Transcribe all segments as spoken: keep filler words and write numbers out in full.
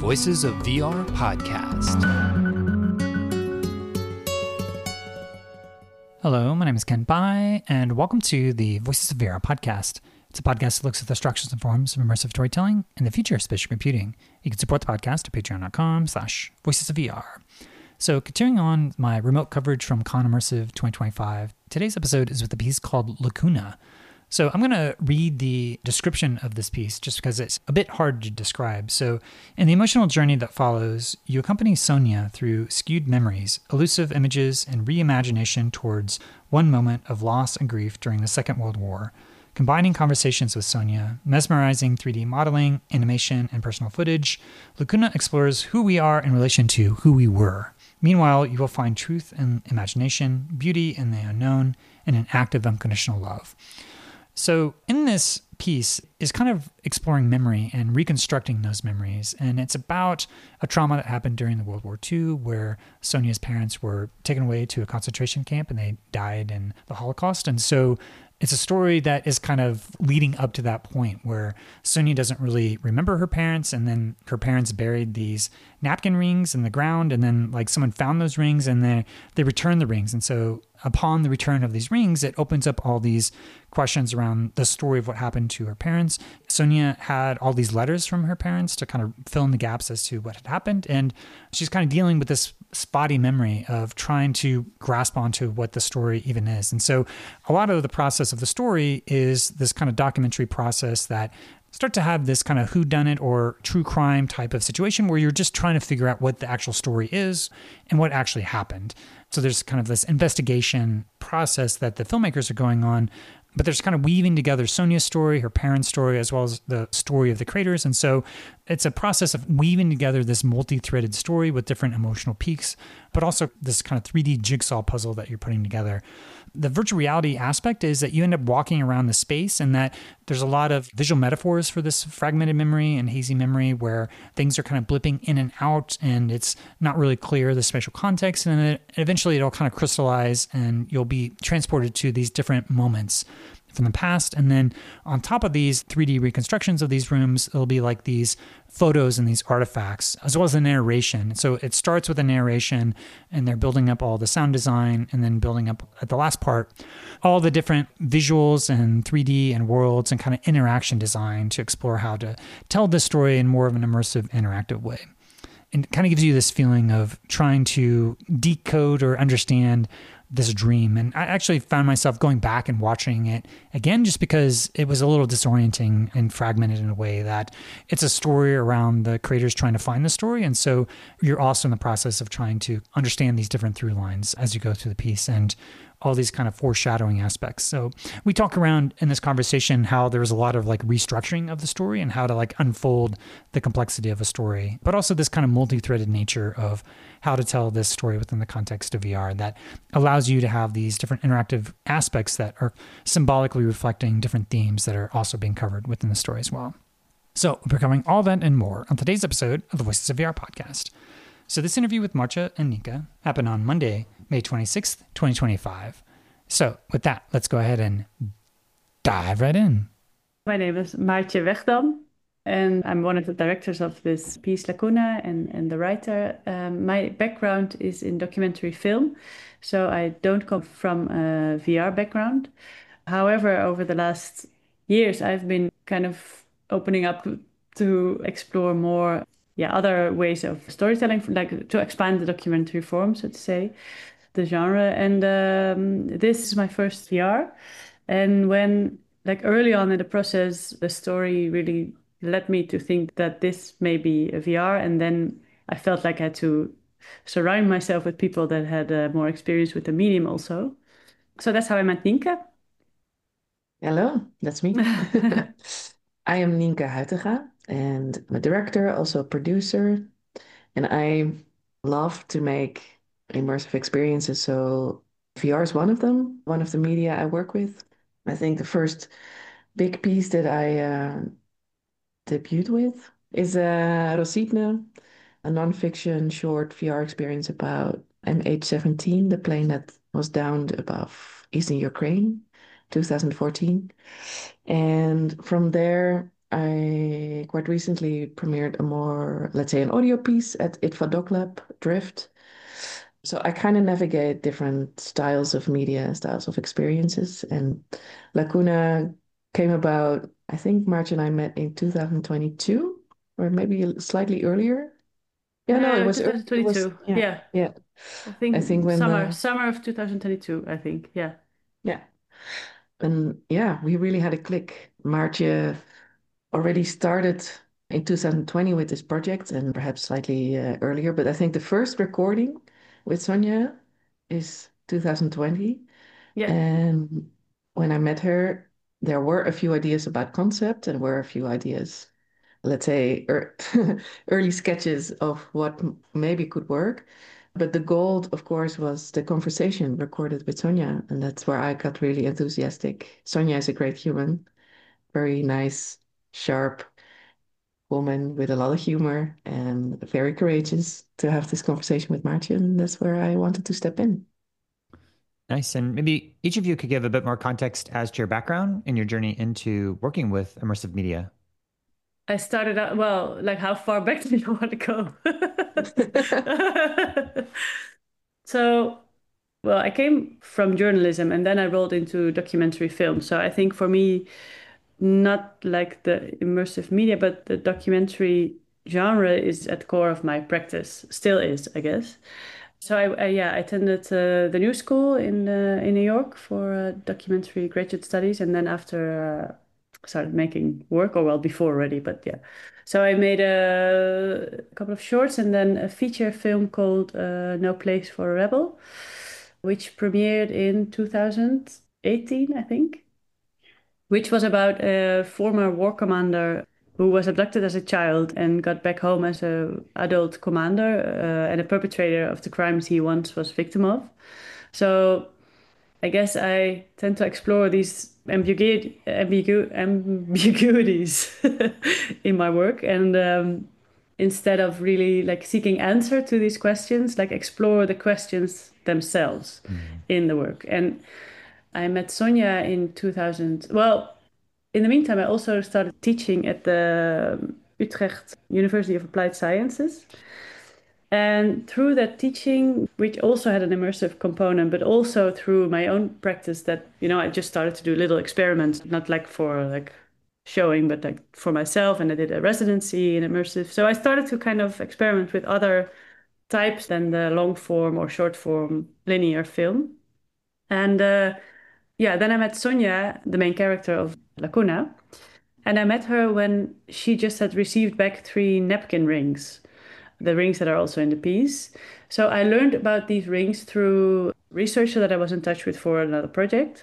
Voices of V R podcast. Hello, my name is Ken Bai, and welcome to the Voices of V R podcast. It's a podcast that looks at the structures and forms of immersive storytelling and the future of spatial computing. You can support the podcast at patreon.com slash voices of VR. So continuing on my remote coverage from Con Immersive twenty twenty-five, today's episode is with a piece called Lacuna. So I'm going to read the description of this piece just because it's a bit hard to describe. So in the emotional journey that follows, you accompany Sonia through skewed memories, elusive images, and reimagination towards one moment of loss and grief during the Second World War. Combining conversations with Sonia, mesmerizing three D modeling, animation, and personal footage, Lacuna explores who we are in relation to who we were. Meanwhile, you will find truth in imagination, beauty in the unknown, and an act of unconditional love. So in this piece is kind of exploring memory and reconstructing those memories. And it's about a trauma that happened during the World War Two, where Sonia's parents were taken away to a concentration camp and they died in the Holocaust. And so it's a story that is kind of leading up to that point where Sonia doesn't really remember her parents, and then her parents buried these napkin rings in the ground, and then like someone found those rings and they they returned the rings. And so upon the return of these rings, it opens up all these questions around the story of what happened to her parents. Sonia had all these letters from her parents to kind of fill in the gaps as to what had happened. And she's kind of dealing with this spotty memory of trying to grasp onto what the story even is. And so a lot of the process of the story is this kind of documentary process that start to have this kind of whodunit or true crime type of situation where you're just trying to figure out what the actual story is and what actually happened. So there's kind of this investigation process that the filmmakers are going on, but there's kind of weaving together Sonia's story, her parents' story, as well as the story of the creators. And so it's a process of weaving together this multi-threaded story with different emotional peaks, but also this kind of three D jigsaw puzzle that you're putting together. The virtual reality aspect is that you end up walking around the space, and that there's a lot of visual metaphors for this fragmented memory and hazy memory where things are kind of blipping in and out and it's not really clear the spatial context. And then it, eventually it'll kind of crystallize and you'll be transported to these different moments from the past. And then on top of these three D reconstructions of these rooms, it'll be like these photos and these artifacts, as well as the narration. So it starts with a narration and they're building up all the sound design and then building up at the last part, all the different visuals and three D and worlds and kind of interaction design to explore how to tell this story in more of an immersive, interactive way. And it kind of gives you this feeling of trying to decode or understand this dream. And I actually found myself going back and watching it again, just because it was a little disorienting and fragmented in a way that it's a story around the creators trying to find the story. And so you're also in the process of trying to understand these different through lines as you go through the piece and all these kind of foreshadowing aspects. So we talk around in this conversation how there was a lot of like restructuring of the story and how to like unfold the complexity of a story, but also this kind of multi-threaded nature of how to tell this story within the context of V R that allows you to have these different interactive aspects that are symbolically reflecting different themes that are also being covered within the story as well. So we're covering all that and more on today's episode of the Voices of V R podcast. So this interview with Marcia and Nika happened on Monday, May twenty-sixth, twenty twenty-five. So with that, let's go ahead and dive right in. My name is Maartje Wegdam, and I'm one of the directors of this piece Lacuna and, and the writer. Um, my background is in documentary film, so I don't come from a V R background. However, over the last years, I've been kind of opening up to explore more yeah, other ways of storytelling, like to expand the documentary form, so to say, the genre. And um, this is my first V R. And when, like early on in the process, the story really led me to think that this may be a V R. And then I felt like I had to surround myself with people that had uh, more experience with the medium also. So that's how I met Nienke. Hello, that's me. I am Nienke Huytega, and I'm a director, also a producer, and I love to make immersive experiences. So V R is one of them, one of the media I work with. I think the first big piece that I uh, debuted with is uh, Rositne, a nonfiction short V R experience about M H seventeen, the plane that was downed above eastern Ukraine, two thousand fourteen. And from there, I quite recently premiered a more, let's say, an audio piece at I T F A Doc Lab, Drift. So I kind of navigate different styles of media, styles of experiences. And Lacuna came about, I think March and I met in two thousand twenty-two, or maybe slightly earlier. Yeah, no, it Uh, was early. It was, twenty twenty-two. yeah, Yeah. yeah. I I think think when summer, the, summer of two thousand twenty-two, I think. Yeah. yeah. And yeah, we really had a click. March uh, already started in two thousand twenty with this project and perhaps slightly uh, earlier, but I think the first recording with Sonia is two thousand twenty. Yeah. And when I met her, there were a few ideas about concept and were a few ideas, let's say, er, early sketches of what m- maybe could work. But the gold, of course, was the conversation recorded with Sonia. And that's where I got really enthusiastic. Sonia is a great human, very nice, sharp woman with a lot of humor and very courageous to have this conversation with Martin. That's where I wanted to step in. Nice. And maybe each of you could give a bit more context as to your background and your journey into working with immersive media. I started out, well, like how far back do you want to go? So, well, I came from journalism and then I rolled into documentary film. So I think for me, not like the immersive media, but the documentary genre is at the core of my practice, still is, I guess. So I, I yeah, I attended uh, the New School in uh, in New York for uh, documentary graduate studies, and then after uh, started making work, or well, before already, but yeah. So I made a, a couple of shorts and then a feature film called uh, No Place for a Rebel, which premiered in two thousand eighteen, I think, which was about a former war commander who was abducted as a child and got back home as a adult commander uh, and a perpetrator of the crimes he once was victim of. So I guess I tend to explore these ambiguity, ambigu, ambiguities in my work, and um, instead of really like seeking answer to these questions, like explore the questions themselves Mm. in the work. And I met Sonia in two thousand. Well, in the meantime, I also started teaching at the Utrecht University of Applied Sciences. And through that teaching, which also had an immersive component, but also through my own practice that, you know, I just started to do little experiments, not like for like showing, but like for myself. And I did a residency in immersive. So I started to kind of experiment with other types than the long form or short form linear film. And uh, yeah, then I met Sonia, the main character of Lacuna. And I met her when she just had received back three napkin rings, the rings that are also in the piece. So I learned about these rings through researcher that I was in touch with for another project.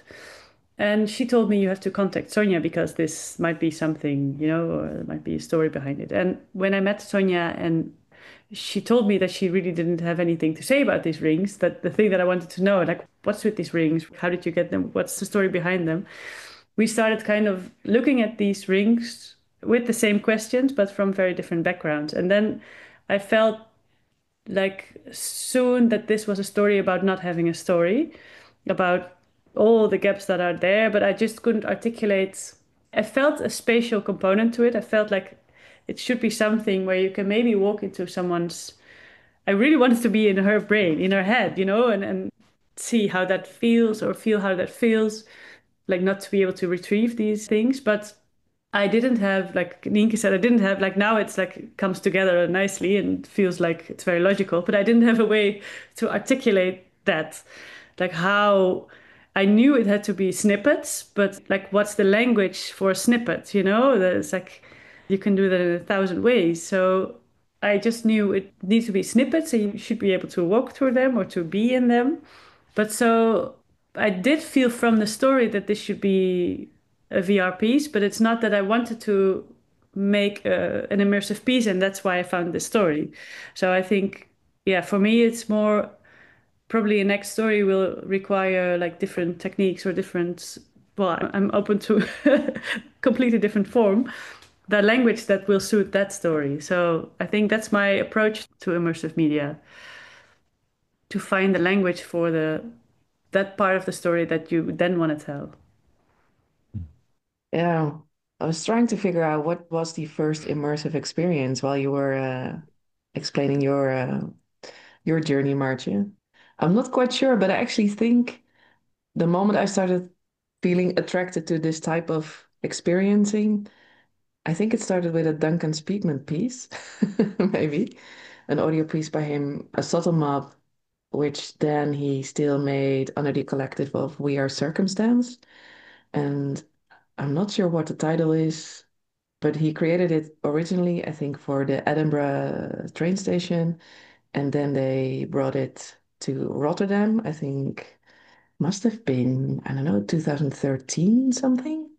And she told me you have to contact Sonia because this might be something, you know, or there might be a story behind it. And when I met Sonia and she told me that she really didn't have anything to say about these rings, that the thing that I wanted to know, like, what's with these rings? How did you get them? What's the story behind them? We started kind of looking at these rings with the same questions, but from very different backgrounds. And then I felt like soon that this was a story about not having a story, about all the gaps that are there, but I just couldn't articulate. I felt a spatial component to it. I felt like it should be something where you can maybe walk into someone's. I really wanted to be in her brain, in her head, you know, and, and see how that feels or feel how that feels, like not to be able to retrieve these things. But I didn't have, like Nienke said, I didn't have, like now it's like comes together nicely and feels like it's very logical, but I didn't have a way to articulate that. Like how I knew it had to be snippets, but like what's the language for a snippet, you know? There's like, you can do that in a thousand ways. So I just knew it needs to be snippets and you should be able to walk through them or to be in them. But so I did feel from the story that this should be a V R piece, but it's not that I wanted to make a, an immersive piece, and that's why I found this story. So I think, yeah, for me, it's more probably a next story will require like different techniques or different. Well, I'm open to completely different form, the language that will suit that story. So I think that's my approach to immersive media, to find the language for the that part of the story that you then want to tell. Yeah. I was trying to figure out what was the first immersive experience while you were uh, explaining your uh, your journey, Martje. I'm not quite sure, but I actually think the moment I started feeling attracted to this type of experiencing, I think it started with a Duncan Speakman piece, maybe an audio piece by him, a subtle mob, which then he still made under the collective of We Are Circumstance. And I'm not sure what the title is, but he created it originally, I think, for the Edinburgh train station, and then they brought it to Rotterdam. I think must have been, I don't know, two thousand thirteen something.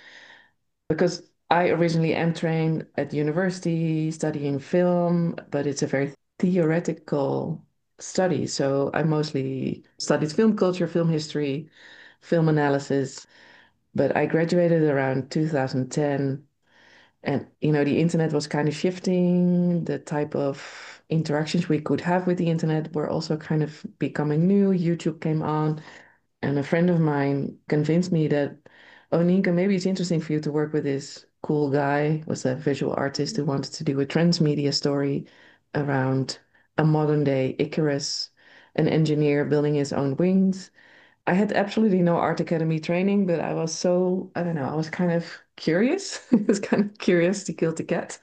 Because I originally am trained at university studying film, but it's a very theoretical study. So I mostly studied film culture, film history, film analysis, but I graduated around two thousand ten. And, you know, the internet was kind of shifting. The type of interactions we could have with the internet were also kind of becoming new. YouTube came on, and a friend of mine convinced me that, oh, Ninka, maybe it's interesting for you to work with this cool guy, was a visual artist who wanted to do a transmedia story around a modern day Icarus, an engineer building his own wings. I had absolutely no art academy training, but I was so, I don't know, I was kind of curious. I was kind of curious to kill the cat.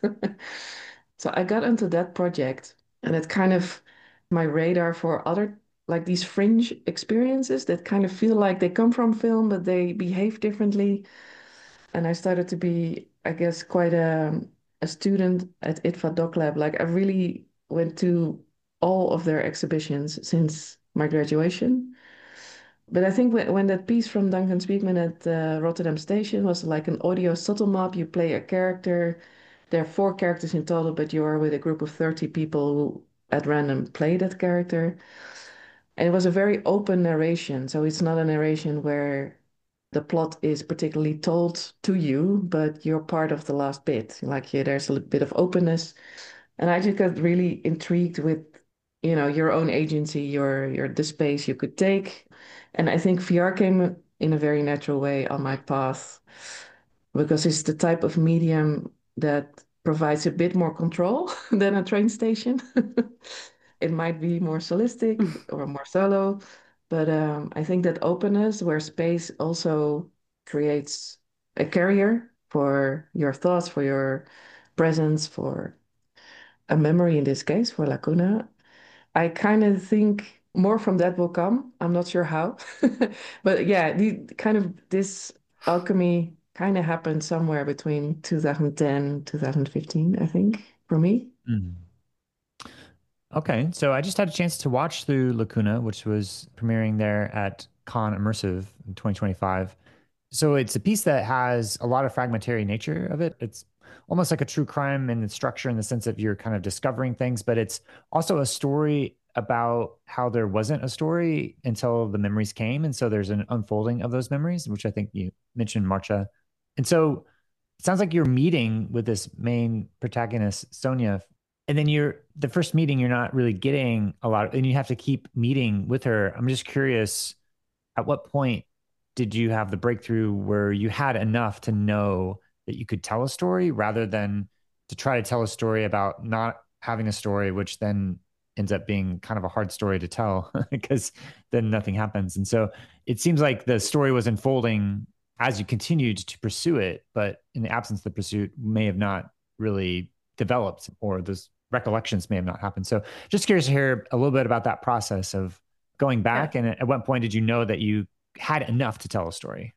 So I got into that project, and it kind of my radar for other like these fringe experiences that kind of feel like they come from film, but they behave differently. And I started to be, I guess, quite a, a student at I T F A Doc Lab. Like I really went to all of their exhibitions since my graduation. But I think when, when that piece from Duncan Speakman at uh, Rotterdam Station was like an audio subtle mob, you play a character. There are four characters in total, but you are with a group of thirty people who at random play that character. And it was a very open narration. So it's not a narration where the plot is particularly told to you, but you're part of the last bit. Like yeah, there's a little bit of openness. And I just got really intrigued with, you know, your own agency, your your the space you could take. And I think V R came in a very natural way on my path because it's the type of medium that provides a bit more control than a train station. It might be more solistic or more solo, but um, I think that openness where space also creates a carrier for your thoughts, for your presence, for a memory in this case, for Lacuna. I kind of think more from that will come. I'm not sure how, but yeah, the kind of this alchemy kind of happened somewhere between two thousand ten, two thousand fifteen, I think, for me. Mm. Okay, so I just had a chance to watch through Lacuna, which was premiering there at Cannes Immersive in twenty twenty-five. So it's a piece that has a lot of fragmentary nature of it. It's almost like a true crime in the structure in the sense of you're kind of discovering things, but it's also a story about how there wasn't a story until the memories came. And so there's an unfolding of those memories, which I think you mentioned, Marcia. And so it sounds like you're meeting with this main protagonist, Sonia, and then you're the first meeting, you're not really getting a lot of, and you have to keep meeting with her. I'm just curious, at what point did you have the breakthrough where you had enough to know that you could tell a story rather than to try to tell a story about not having a story, which then ends up being kind of a hard story to tell because then nothing happens. And so it seems like the story was unfolding as you continued to pursue it, but in the absence of the pursuit may have not really developed or those recollections may have not happened. So just curious to hear a little bit about that process of going back. Yeah. And at what point did you know that you had enough to tell a story?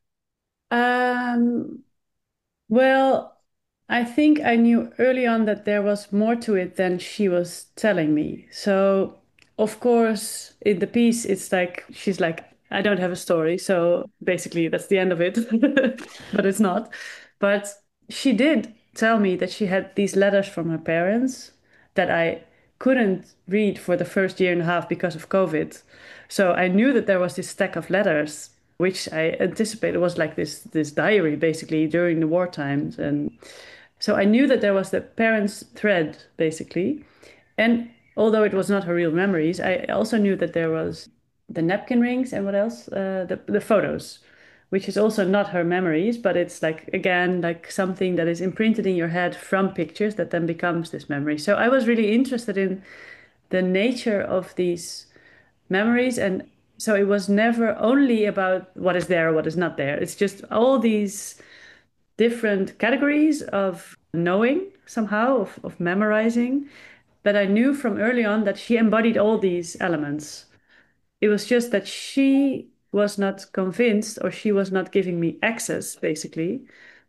Um, well, I think I knew early on that there was more to it than she was telling me. So, of course, in the piece, it's like, she's like, I don't have a story. So basically, that's the end of it. But it's not. But she did tell me that she had these letters from her parents that I couldn't read for the first year and a half because of COVID. So I knew that there was this stack of letters, which I anticipated was like this this diary basically during the war times. And so I knew that there was the parents' thread basically. And although it was not her real memories, I also knew that there was the napkin rings and what else? Uh, the, the photos which is also not her memories, but it's like, again, like something that is imprinted in your head from pictures that then becomes this memory. So I was really interested in the nature of these memories. And so it was never only about what is there or what is not there. It's just all these different categories of knowing somehow, of, of memorizing. But I knew from early on that she embodied all these elements. It was just that she was not convinced, or she was not giving me access, basically,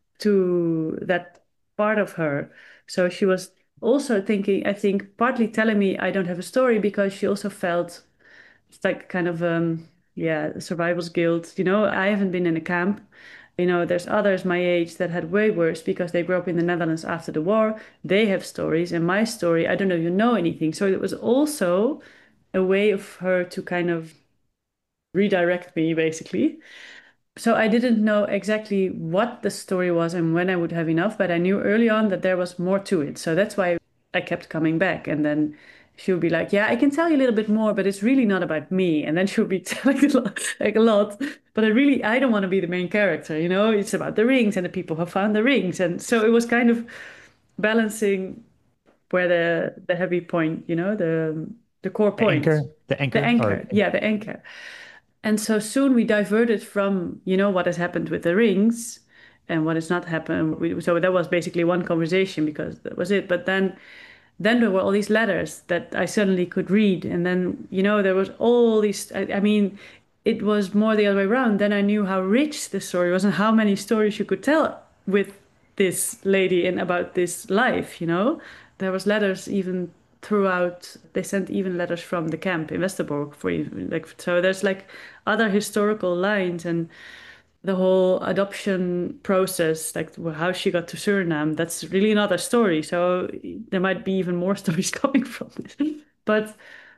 to that part of her. So she was also thinking, I think, partly telling me I don't have a story because she also felt it's like kind of um yeah, survival's guilt. You know, I haven't been in a camp. You know, there's others my age that had way worse because they grew up in the Netherlands after the war. They have stories, and my story, I don't know if you know anything. So it was also a way of her to kind of redirect me, basically. So I didn't know exactly what the story was and when I would have enough, but I knew early on that there was more to it. So that's why I kept coming back. And then she would be like, "Yeah, I can tell you a little bit more, but it's really not about me." And then she would be telling a lot, like a lot. But I really, I don't want to be the main character, you know? It's about the rings and the people who found the rings. And so it was kind of balancing where the the heavy point, you know, the the core The point, anchor, the the anchor, or anchor. Yeah, the anchor. And so soon we diverted from, you know, what has happened with the rings and what has not happened. We, so that was basically one conversation because that was it. But then then there were all these letters that I suddenly could read. And then, you know, there was all these, I, I mean, it was more the other way around. Then I knew how rich the story was and how many stories you could tell with this lady and about this life, you know. There was letters even throughout. They sent even letters from the camp in Westerbork for even like, so there's like other historical lines, and the whole adoption process, like how she got to Suriname, that's really another story. So there might be even more stories coming from this. But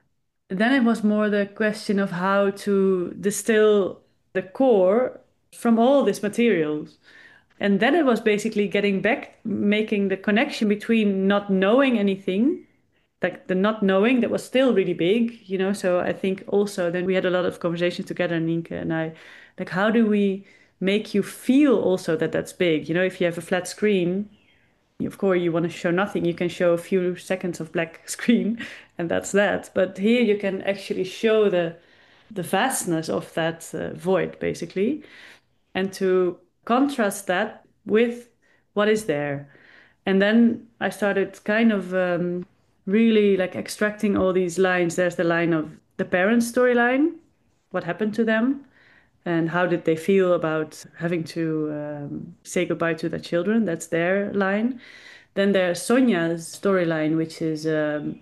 then it was more the question of how to distill the core from all these materials. And then it was basically getting back, making the connection between not knowing anything, like the not knowing that was still really big, you know. So I think also then we had a lot of conversations together, Nienke and I, like how do we make you feel also that that's big? You know, if you have a flat screen, of course you want to show nothing. You can show a few seconds of black screen, and that's that. But here you can actually show the the vastness of that uh, void, basically, and to contrast that with what is there. And then I started kind of um, really like extracting all these lines. There's the line of the parents' storyline, what happened to them, and how did they feel about having to um, say goodbye to their children. That's their line. Then there's Sonia's storyline, which is um,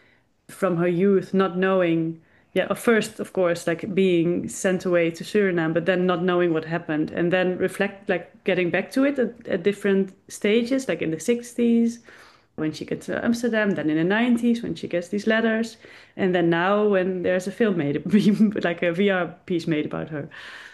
from her youth, not knowing, yeah, first, of course, like being sent away to Suriname, but then not knowing what happened, and then reflect, like getting back to it at, at different stages, like in the sixties, when she gets to Amsterdam, then in the nineties, when she gets these letters, and then now when there's a film made, like a V R piece made about her.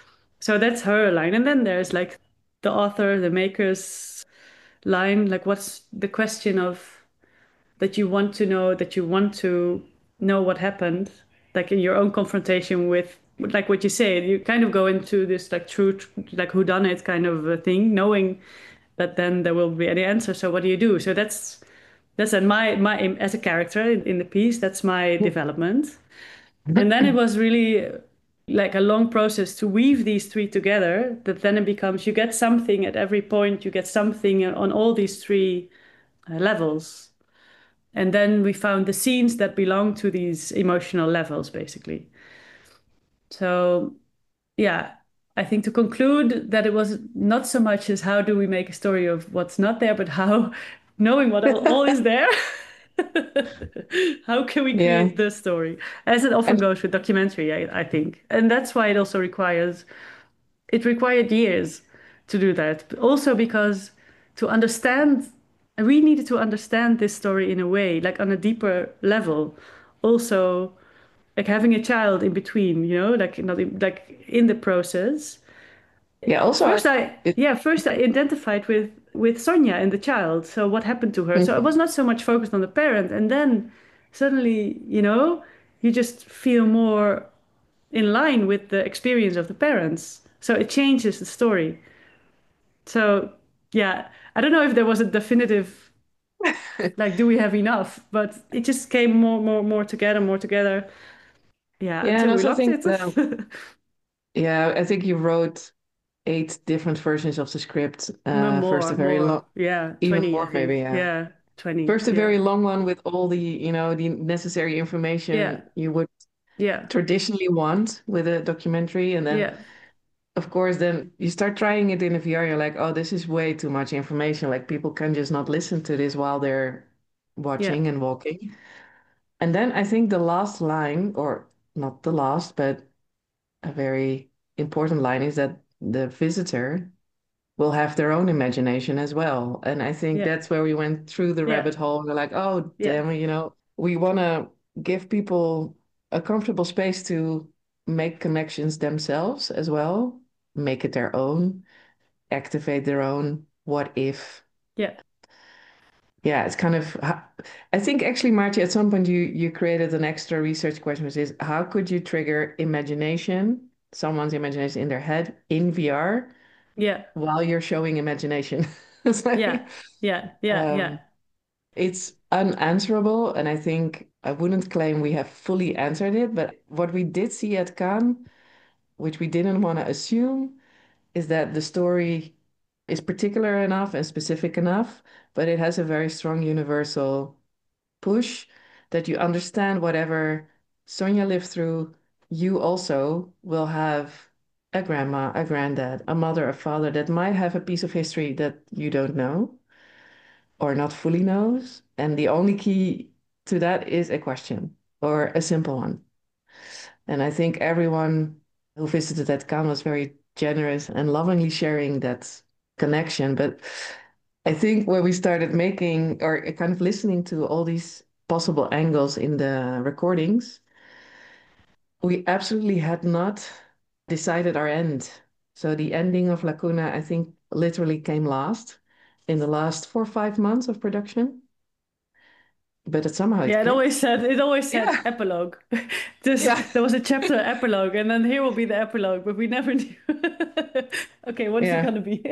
So that's her line. And then there's like the author, the maker's line, like what's the question of that you want to know, that you want to know what happened, like in your own confrontation with, like what you say, you kind of go into this like truth, like who done it kind of a thing, knowing that then there will be any answer. So what do you do? So that's that's and my my as a character in, in the piece, that's my development. And then it was really like a long process to weave these three together, that then it becomes you get something at every point, you get something on all these three uh, levels. And then we found the scenes that belong to these emotional levels, basically. So, yeah, I think to conclude that it was not so much as how do we make a story of what's not there, but how knowing what all is there, how can we Yeah. create the story? As it often And goes with documentary, I, I think. And that's why it also requires, it required years to do that. But also because to understand, we needed to understand this story in a way, like on a deeper level. Also, like having a child in between, you know, like not in, like in the process. yeah, also First, I, I it, yeah, first I identified with with Sonia and the child. So what happened to her? So I Mhm. was not so much focused on the parent, and then suddenly, you know, you just feel more in line with the experience of the parents. So it changes the story. So yeah, I don't know if there was a definitive, like, do we have enough? But it just came more, more, more together, more together. Yeah, Yeah, and until we also locked think it. that, yeah, I think you wrote eight different versions of the script. No Uh, first a more, very long, more. Yeah, even twenty, I more maybe, think. yeah. Yeah, twenty. First a Yeah. very long one with all the, you know, the necessary Yeah. information you would Yeah. traditionally want with a documentary, and then Yeah. of course, then you start trying it in a V R. You're like, oh, this is way too much information. Like people can just not listen to this while they're Yeah. watching and walking. And then I think the last line, or not the last, but a very important line is that the visitor will have their own imagination as well. And I think Yeah. that's where we went through the Yeah. rabbit hole. We're like, oh, Yeah. damn, you know, we want to give people a comfortable space to make connections themselves as well, make it their own, activate their own what if. Yeah. Yeah, it's kind of, I think actually, Marty, at some point you you created an extra research question, which is how could you trigger imagination, someone's imagination in their head in V R Yeah. while you're showing imagination? It's Yeah. like, Yeah. Yeah. Yeah. um, it's unanswerable, and I think I wouldn't claim we have fully answered it, but what we did see at Cannes, which we didn't want to assume, is that the story is particular enough and specific enough, but it has a very strong universal push that you understand whatever Sonia lived through, you also will have a grandma, a granddad, a mother, a father that might have a piece of history that you don't know or not fully knows. And the only key to that is a question or a simple one. And I think everyone who visited that camp was very generous and lovingly sharing that connection. But I think when we started making or kind of listening to all these possible angles in the recordings, we absolutely had not decided our end. So the ending of Lacuna, I think, literally came last in the last four or five months of production. But it somehow it Yeah, it always clicked. said it always said Yeah, epilogue. Just yeah, there was a chapter epilogue, and then here will be the epilogue, but we never knew. Okay, what's it yeah. gonna be?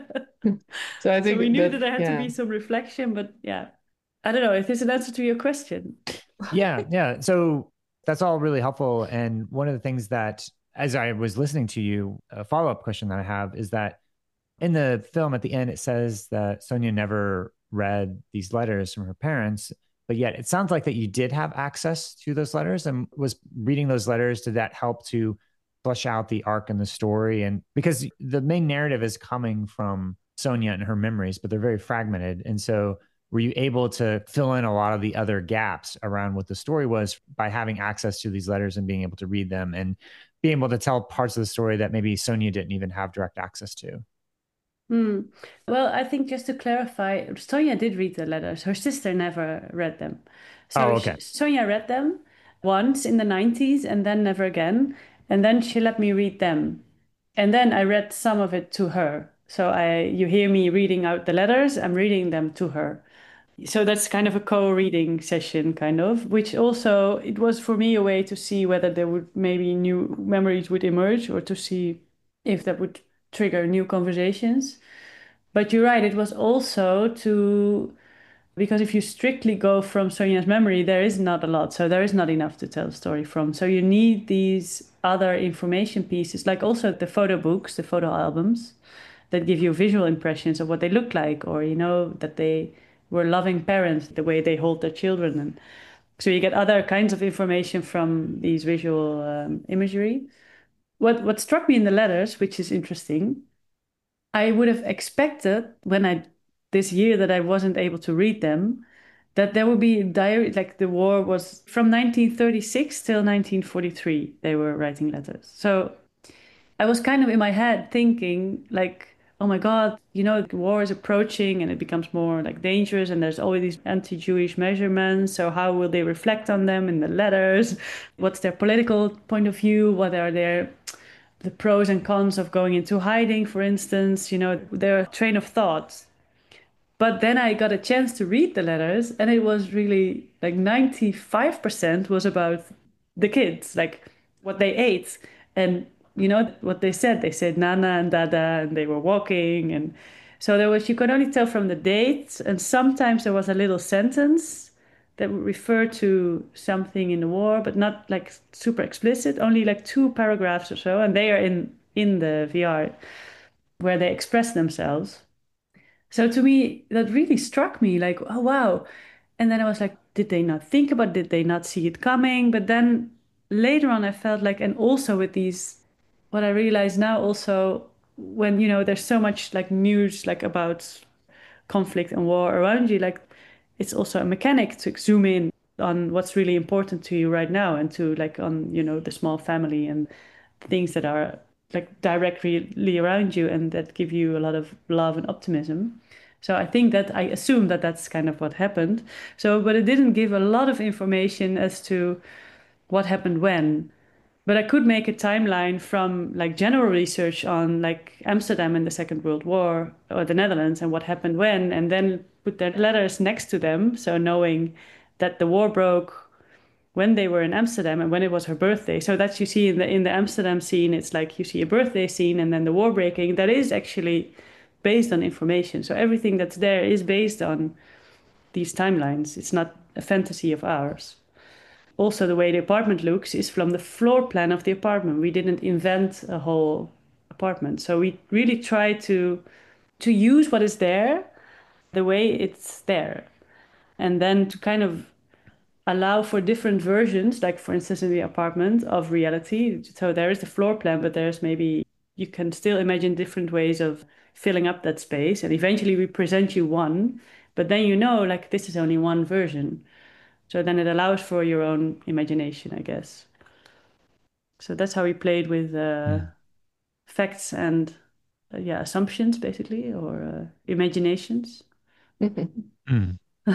So I So we think knew that that, there had to yeah. be some reflection, but yeah, I don't know if there's an answer to your question. Yeah, yeah. So that's all really helpful. And one of the things that, as I was listening to you, a follow up question that I have is that in the film at the end, it says that Sonia never read these letters from her parents, but yet it sounds like that you did have access to those letters and was reading those letters. Did that help to flesh out the arc and the story? And because the main narrative is coming from Sonia and her memories, but they're very fragmented. And so were you able to fill in a lot of the other gaps around what the story was by having access to these letters and being able to read them and being able to tell parts of the story that maybe Sonia didn't even have direct access to? Hmm. Well, I think just to clarify, Sonia did read the letters. Her sister never read them. Oh, So sh okay. Sonia read them once in the nineties and then never again. And then she let me read them. And then I read some of it to her. So I, you hear me reading out the letters, I'm reading them to her. So that's kind of a co-reading session, kind of, which also it was for me a way to see whether there would maybe new memories would emerge or to see if that would trigger new conversations. But you're right, it was also to, because if you strictly go from Sonia's memory, there is not a lot. So there is not enough to tell a story from. So you need these other information pieces, like also the photo books, the photo albums that give you visual impressions of what they look like, or, you know, that they were loving parents, the way they hold their children. And so you get other kinds of information from these visual um, imagery. What, what struck me in the letters, which is interesting, I would have expected when I this year that I wasn't able to read them, that there would be diary, like the war was from nineteen thirty-six till nineteen forty-three, they were writing letters. So I was kind of in my head thinking like, oh my God, you know, the war is approaching and it becomes more like dangerous and there's always these anti-Jewish measurements. So how will they reflect on them in the letters? What's their political point of view? What are their the pros and cons of going into hiding, for instance, you know, their train of thoughts. But then I got a chance to read the letters, and it was really like ninety-five percent was about the kids, like what they ate. And you know what they said? They said Nana and Dada, and they were walking, and so there was, you could only tell from the dates, and sometimes there was a little sentence that would refer to something in the war, but not like super explicit, only like two paragraphs or so, and they are in in the V R where they express themselves. So to me, that really struck me like, oh wow. And then I was like, did they not think about it? Did they not see it coming? But then later on, I felt like, and also with these, what I realize now also, when, you know, there's so much like news like about conflict and war around you, like it's also a mechanic to zoom in on what's really important to you right now, and to like on, you know, the small family and things that are like directly around you and that give you a lot of love and optimism. So I think that I assume that that's kind of what happened. So, but it didn't give a lot of information as to what happened when. But I could make a timeline from like general research on like Amsterdam in the Second World War or the Netherlands and what happened when, and then put their letters next to them. So knowing that the war broke when they were in Amsterdam and when it was her birthday. So that you see in the in the Amsterdam scene, it's like you see a birthday scene and then the war breaking. That is actually based on information. So everything that's there is based on these timelines. It's not a fantasy of ours. Also, the way the apartment looks is from the floor plan of the apartment. We didn't invent a whole apartment. So we really try to to use what is there the way it's there. And then to kind of allow for different versions, like for instance in the apartment, of reality. So there is the floor plan, but there's maybe you can still imagine different ways of filling up that space. And eventually we present you one, but then you know like this is only one version. So then it allows for your own imagination, I guess. So that's how we played with uh, Mm. facts and uh, yeah, assumptions basically, or uh, imaginations. Mm.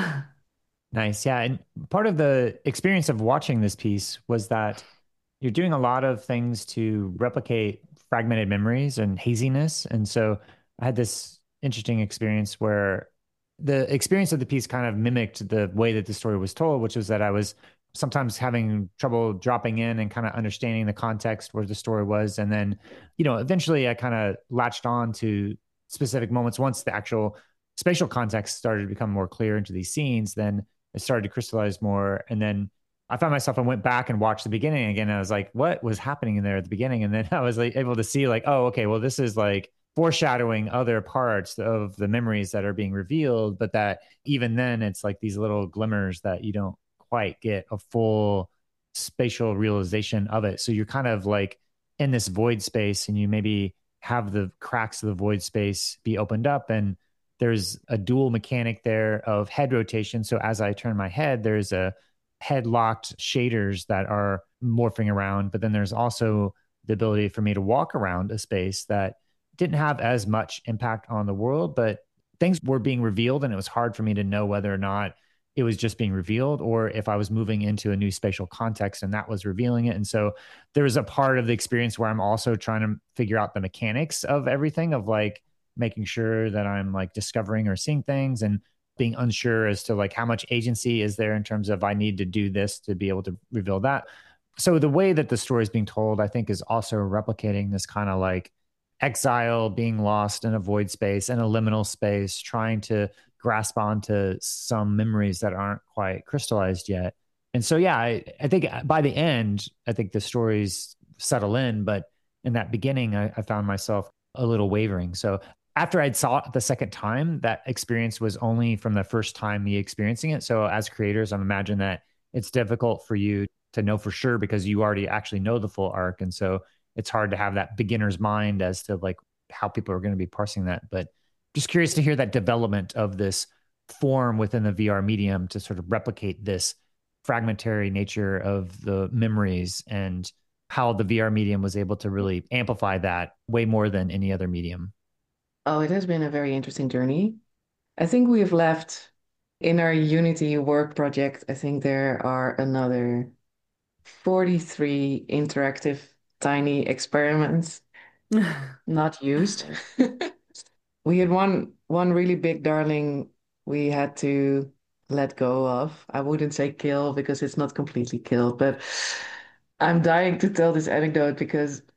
Nice. Yeah. And part of the experience of watching this piece was that you're doing a lot of things to replicate fragmented memories and haziness. And so I had this interesting experience where the experience of the piece kind of mimicked the way that the story was told, which was that I was sometimes having trouble dropping in and kind of understanding the context where the story was. And then, you know, eventually I kind of latched on to specific moments once the actual spatial context started to become more clear into these scenes. Then it started to crystallize more. And then I found myself, I went back and watched the beginning again. And I was like, what was happening in there at the beginning? And then I was like able to see like, oh, okay, well, this is like foreshadowing other parts of the memories that are being revealed. But that even then it's like these little glimmers that you don't quite get a full spatial realization of it. So you're kind of like in this void space, and you maybe have the cracks of the void space be opened up, and there's a dual mechanic there of head rotation. So as I turn my head, there's a head locked shaders that are morphing around, but then there's also the ability for me to walk around a space that didn't have as much impact on the world, but things were being revealed, and it was hard for me to know whether or not it was just being revealed or if I was moving into a new spatial context and that was revealing it. And so there was a part of the experience where I'm also trying to figure out the mechanics of everything, of like making sure that I'm like discovering or seeing things, and being unsure as to like how much agency is there in terms of I need to do this to be able to reveal that. So the way that the story is being told, I think, is also replicating this kind of like exile, being lost in a void space, in a liminal space, trying to grasp onto some memories that aren't quite crystallized yet. And so, yeah, I, I think by the end, I think the stories settle in. But in that beginning, I, I found myself a little wavering. So after I'd saw it the second time, that experience was only from the first time me experiencing it. So as creators, I'm imagine that it's difficult for you to know for sure because you already actually know the full arc. And so it's hard to have that beginner's mind as to like how people are going to be parsing that. But just curious to hear that development of this form within the V R medium to sort of replicate this fragmentary nature of the memories, and how the V R medium was able to really amplify that way more than any other medium. Oh, it has been a very interesting journey. I think we've left in our Unity work project, I think there are another forty-three interactive tiny experiments not used. We had one one really big darling we had to let go of. I wouldn't say kill because it's not completely killed, but I'm dying to tell this anecdote because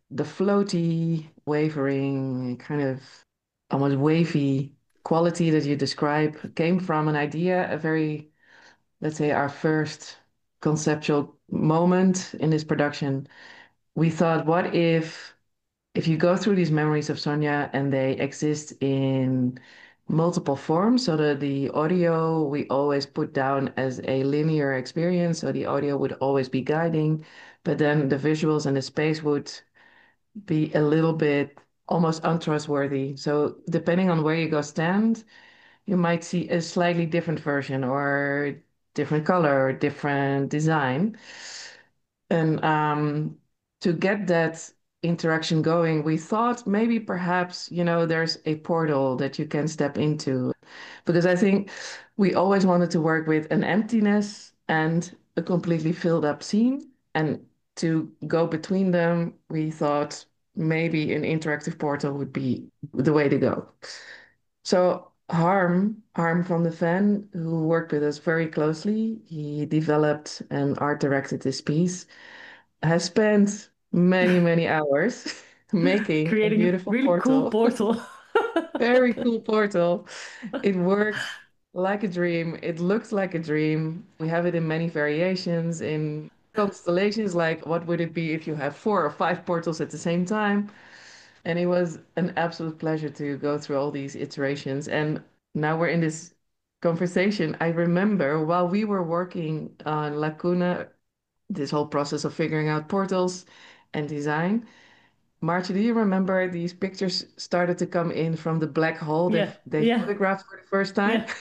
the floaty, wavering, kind of almost wavy quality that you describe came from an idea, a very, let's say, our first conceptual moment in this production. We thought, what if if you go through these memories of Sonia and they exist in multiple forms, so that the audio we always put down as a linear experience, so the audio would always be guiding, but then the visuals and the space would be a little bit almost untrustworthy. So depending on where you go stand, you might see a slightly different version or different color or different design. And um, to get that interaction going, we thought maybe perhaps, you know, there's a portal that you can step into. Because I think we always wanted to work with an emptiness and a completely filled up scene. And to go between them, we thought maybe an interactive portal would be the way to go. So Harm, Harm from the Ven, who worked with us very closely, he developed and art directed this piece, has spent many, many hours making a Creating a beautiful really cool portal. portal. Very cool portal. It worked like a dream. It looked like a dream. We have it in many variations, in constellations, like what would it be if you have four or five portals at the same time? And it was an absolute pleasure to go through all these iterations. And now we're in this conversation. I remember while we were working on Lacuna, this whole process of figuring out portals and design. Marcia, do you remember these pictures started to come in from the black hole Yeah, that they yeah, photographed for the first time? yeah.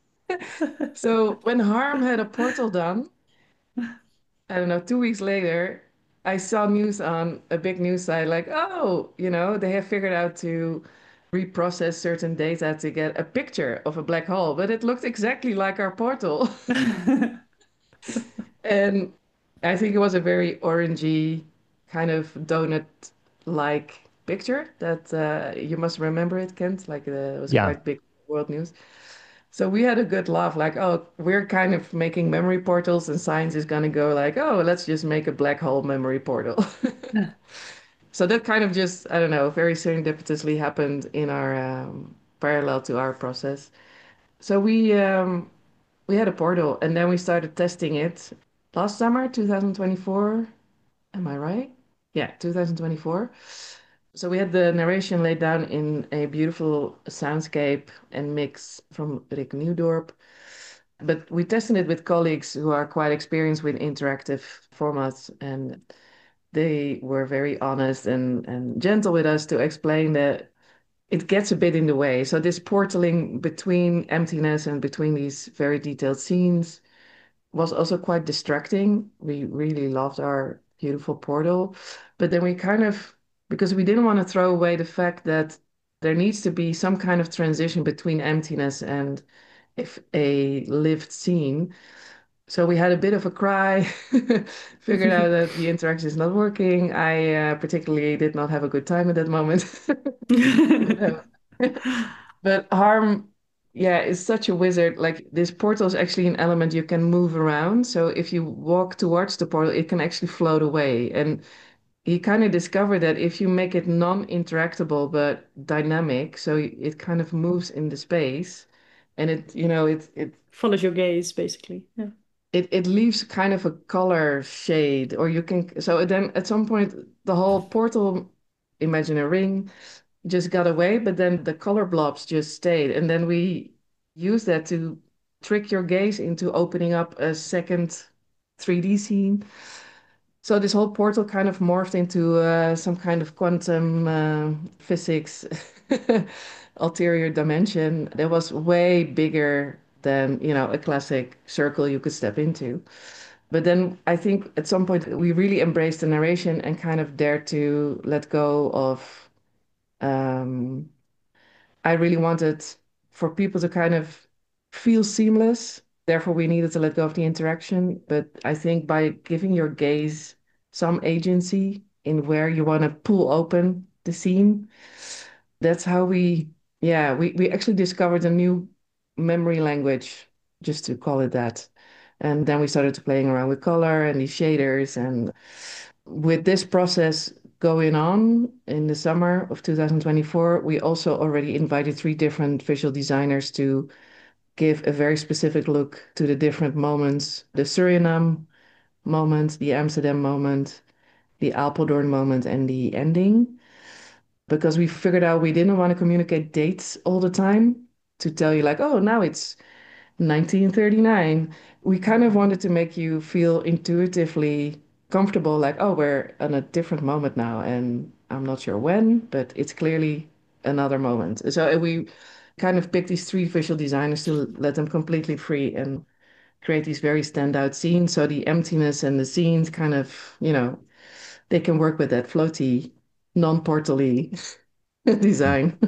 So when Harm had a portal done, I don't know, two weeks later, I saw news on a big news site like, oh, you know, they have figured out to reprocess certain data to get a picture of a black hole, but it looked exactly like our portal. And I think it was a very orangey, kind of donut-like picture that uh, you must remember it, Kent. Like uh, it was Yeah. quite big world news. So we had a good laugh, like, oh, we're kind of making memory portals, and science is gonna go like, oh, let's just make a black hole memory portal. So that kind of just, I don't know, very serendipitously happened in our um, parallel to our process. So we um, we had a portal, and then we started testing it last summer, two thousand twenty-four. Am I right? Yeah, two thousand twenty-four. So we had the narration laid down in a beautiful soundscape and mix from Rick Newdorp. But we tested it with colleagues who are quite experienced with interactive formats, and they were very honest and, and gentle with us to explain that it gets a bit in the way. So this portaling between emptiness and between these very detailed scenes was also quite distracting. We really loved our beautiful portal, but then we kind of, because we didn't want to throw away the fact that there needs to be some kind of transition between emptiness and if a lived scene. So we had a bit of a cry, figured out that the interaction is not working. I uh, particularly did not have a good time at that moment. But Harm, yeah, is such a wizard. Like this portal is actually an element you can move around. So if you walk towards the portal, it can actually float away. And he kind of discovered that if you make it non-interactable but dynamic, so it kind of moves in the space, and it, you know, it it Follows your gaze, basically. Yeah. it it leaves kind of a color shade, or you can. So then at some point, the whole portal, imagine a ring just got away, but then the color blobs just stayed. And then we use that to trick your gaze into opening up a second three D scene. So this whole portal kind of morphed into uh, some kind of quantum uh, physics ulterior dimension that was way bigger than, you know, a classic circle you could step into. But then I think at some point we really embraced the narration and kind of dared to let go of um, I really wanted for people to kind of feel seamless. Therefore, we needed to let go of the interaction. But I think by giving your gaze some agency in where you want to pull open the scene, that's how we, yeah, we, we actually discovered a new memory language, just to call it that. And then we started to playing around with color and these shaders. And with this process, going on in the summer of two thousand twenty-four, we also already invited three different visual designers to give a very specific look to the different moments, the Suriname moment, the Amsterdam moment, the Apeldoorn moment, and the ending. Because we figured out we didn't want to communicate dates all the time to tell you like, oh, now it's nineteen thirty-nine. We kind of wanted to make you feel intuitively comfortable, like, oh, we're in a different moment now, and I'm not sure when, but it's clearly another moment. So we kind of picked these three visual designers to let them completely free and create these very standout scenes. So the emptiness and the scenes kind of, you know, they can work with that floaty, non-portally design.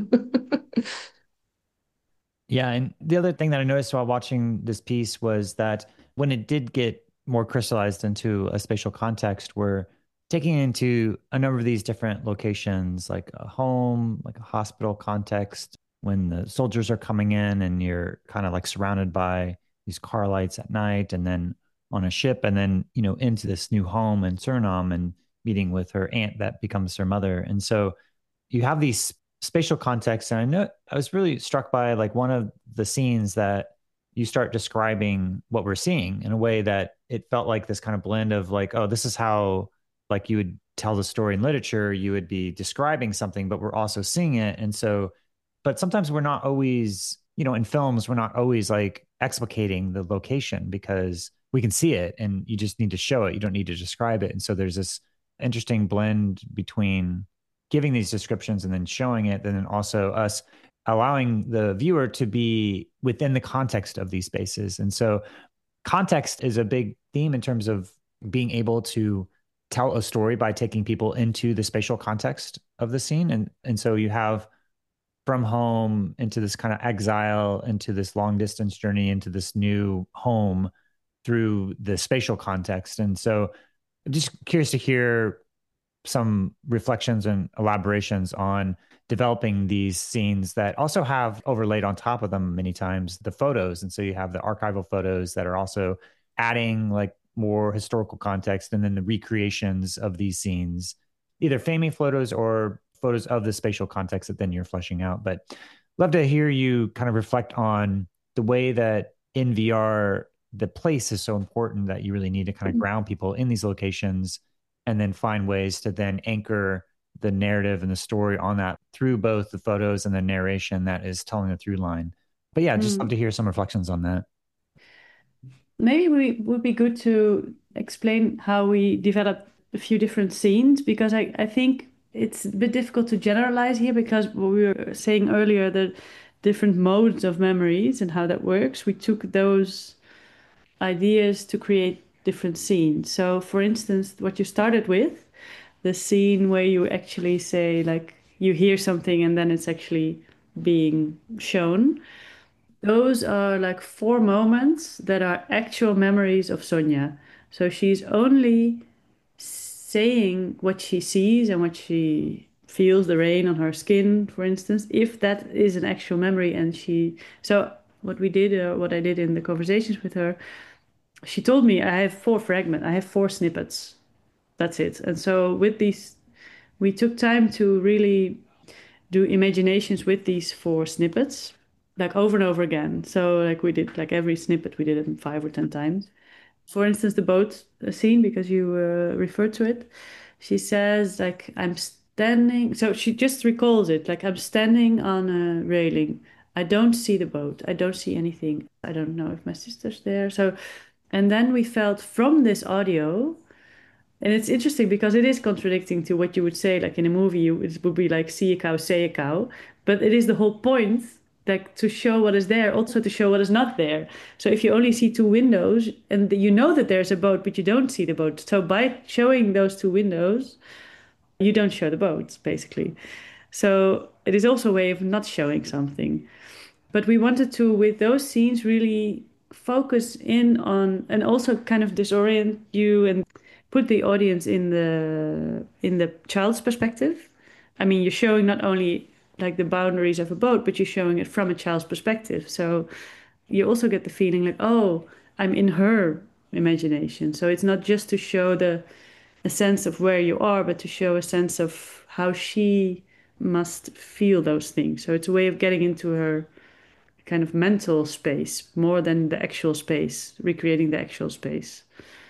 Yeah, and the other thing that I noticed while watching this piece was that when it did get more crystallized into a spatial context, we're taking into a number of these different locations, like a home, like a hospital context, when the soldiers are coming in and you're kind of like surrounded by these car lights at night, and then on a ship, and then, you know, into this new home in Suriname and meeting with her aunt that becomes her mother. And so you have these spatial contexts. And I know I was really struck by like one of the scenes that you start describing what we're seeing in a way that it felt like this kind of blend of like, oh, this is how like you would tell the story in literature. You would be describing something, but we're also seeing it. And so, but sometimes we're not always, you know, in films, we're not always like explicating the location because we can see it and you just need to show it. You don't need to describe it. And so there's this interesting blend between giving these descriptions and then showing it, and then also us allowing the viewer to be within the context of these spaces. And so context is a big theme in terms of being able to tell a story by taking people into the spatial context of the scene. And, and so you have from home into this kind of exile, into this long distance journey, into this new home through the spatial context. And so I'm just curious to hear some reflections and elaborations on developing these scenes that also have overlaid on top of them many times the photos. And so you have the archival photos that are also adding like more historical context, and then the recreations of these scenes, either framing photos or photos of the spatial context that then you're fleshing out. But love to hear you kind of reflect on the way that in V R, the place is so important that you really need to kind of ground people in these locations and then find ways to then anchor the narrative and the story on that through both the photos and the narration that is telling the through line. But yeah, just mm. love to hear some reflections on that. Maybe we would be good to explain how we develop a few different scenes, because I, I think it's a bit difficult to generalize here, because what we were saying earlier, the different modes of memories and how that works, we took those ideas to create different scenes. So for instance, what you started with, the scene where you actually say like you hear something and then it's actually being shown, those are like four moments that are actual memories of Sonja. So she's only saying what she sees and what she feels, the rain on her skin, for instance, if that is an actual memory. And she, so what we did, uh, what I did in the conversations with her, she told me I have four fragments, I have four snippets. That's it. And so with these, we took time to really do imaginations with these four snippets, like over and over again. So like we did, like every snippet, we did it five or ten times. For instance, the boat scene, because you uh, referred to it, she says like, I'm standing, so she just recalls it, like I'm standing on a railing. I don't see the boat. I don't see anything. I don't know if my sister's there. So, and then we felt from this audio, and it's interesting because it is contradicting to what you would say, like in a movie, you, it would be like, see a cow, say a cow. But it is the whole point, like to show what is there, also to show what is not there. So if you only see two windows and you know that there's a boat, but you don't see the boat. So by showing those two windows, you don't show the boats, basically. So it is also a way of not showing something. But we wanted to, with those scenes, really focus in on, and also kind of disorient you and put the audience in the in the child's perspective. I mean, you're showing not only like the boundaries of a boat, but you're showing it from a child's perspective. So you also get the feeling like, oh, I'm in her imagination. So it's not just to show the a sense of where you are, but to show a sense of how she must feel those things. So it's a way of getting into her kind of mental space more than the actual space, recreating the actual space.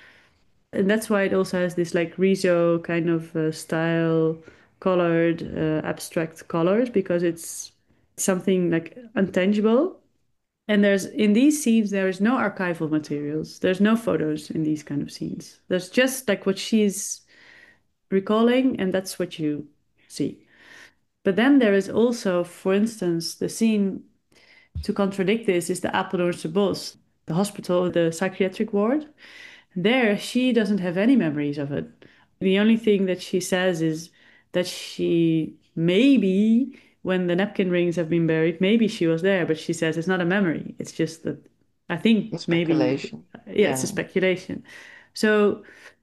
And that's why it also has this like Rizzo kind of uh, style, colored, uh, abstract colors, because it's something like intangible. And there's in these scenes, there is no archival materials. There's no photos in these kind of scenes. There's just like what she's recalling, and that's what you see. But then there is also, for instance, the scene to contradict this is the Apeldoornse Bos, the hospital, the psychiatric ward. There, she doesn't have any memories of it. The only thing that she says is that she maybe, when the napkin rings have been buried, maybe she was there, but she says it's not a memory. It's just that I think maybe, yeah, yeah, it's a speculation. So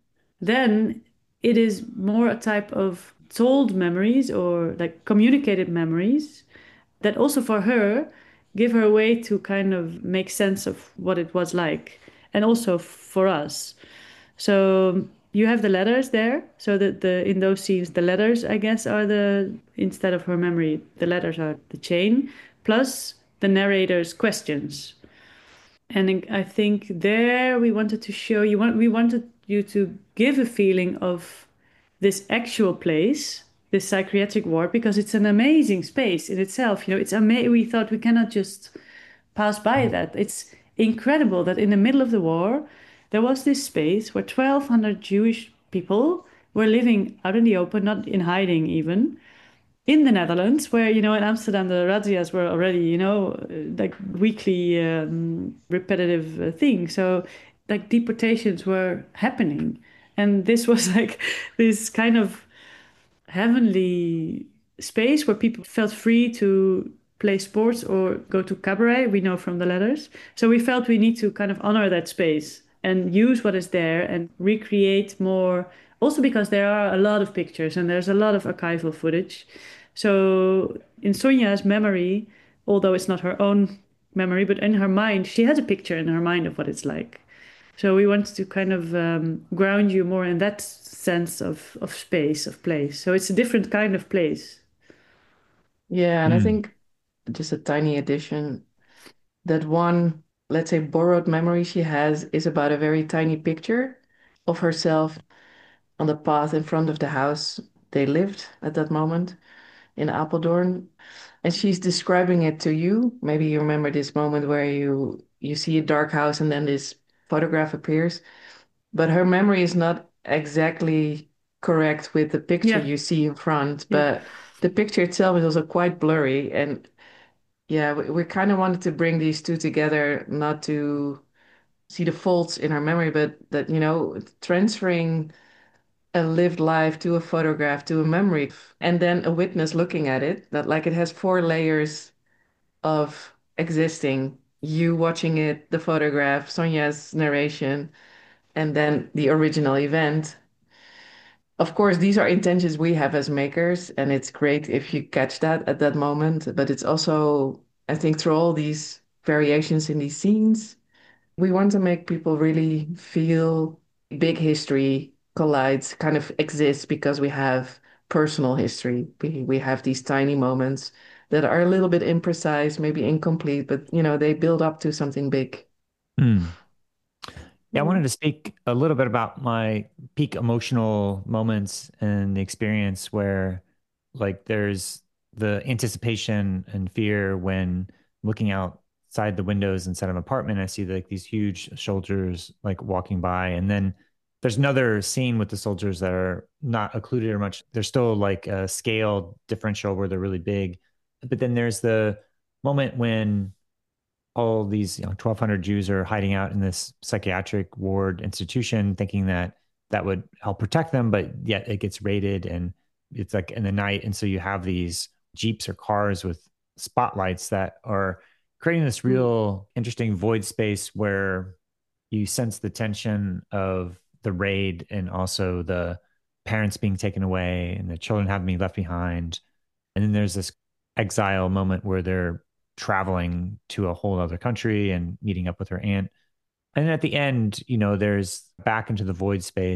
then it is more a type of told memories or like communicated memories that also for her give her a way to kind of make sense of what it was like, and also for us. So you have the letters there. So that the in those scenes, the letters, I guess, are the, instead of her memory, the letters are the chain, plus the narrator's questions. And I think there we wanted to show you, we wanted you to give a feeling of this actual place, this psychiatric ward, because it's an amazing space in itself. You know, it's amazing. We thought we cannot just pass by that. It's incredible that in the middle of the war, there was this space where twelve hundred Jewish people were living out in the open, not in hiding even, in the Netherlands, where, you know, in Amsterdam, the razzias were already, you know, like weekly um, repetitive uh, thing. So like deportations were happening. And this was like this kind of heavenly space where people felt free to play sports or go to cabaret, we know from the letters. So we felt we need to kind of honor that space and use what is there and recreate more. Also because there are a lot of pictures and there's a lot of archival footage. So in Sonja's memory, although it's not her own memory, but in her mind, she has a picture in her mind of what it's like. So we wanted to kind of um, ground you more in that sense of, of space, of place. So it's a different kind of place. Yeah, and mm. I think just a tiny addition, that one, let's say, borrowed memory she has is about a very tiny picture of herself on the path in front of the house they lived at that moment in Apeldoorn. And she's describing it to you. Maybe you remember this moment where you you see a dark house and then this photograph appears. But her memory is not exactly correct with the picture yeah. you see in front. But yeah. the picture itself is also quite blurry. And yeah, we, we kind of wanted to bring these two together, not to see the faults in her memory, but that, you know, transferring a lived life to a photograph, to a memory, and then a witness looking at it, that like it has four layers of existing. You watching it, the photograph, Sonja's narration, and then the original event. Of course, these are intentions we have as makers, and it's great if you catch that at that moment. But it's also, I think, through all these variations in these scenes, we want to make people really feel big history collides, kind of exists because we have personal history. We, we have these tiny moments that are a little bit imprecise, maybe incomplete, but you know, they build up to something big. Mm. Yeah, I wanted to speak a little bit about my peak emotional moments and the experience where like there's the anticipation and fear when looking outside the windows inside of an apartment. I see like these huge soldiers like walking by, and then there's another scene with the soldiers that are not occluded or much. They're still like a scale differential where they're really big. But then there's the moment when all these, you know, twelve hundred Jews are hiding out in this psychiatric ward institution, thinking that that would help protect them, but yet it gets raided and it's like in the night. And so you have these Jeeps or cars with spotlights that are creating this real interesting void space where you sense the tension of the raid and also the parents being taken away and the children having been left behind. And then there's this exile moment where they're traveling to a whole other country and meeting up with her aunt. And at the end, you know, there's back into the void space.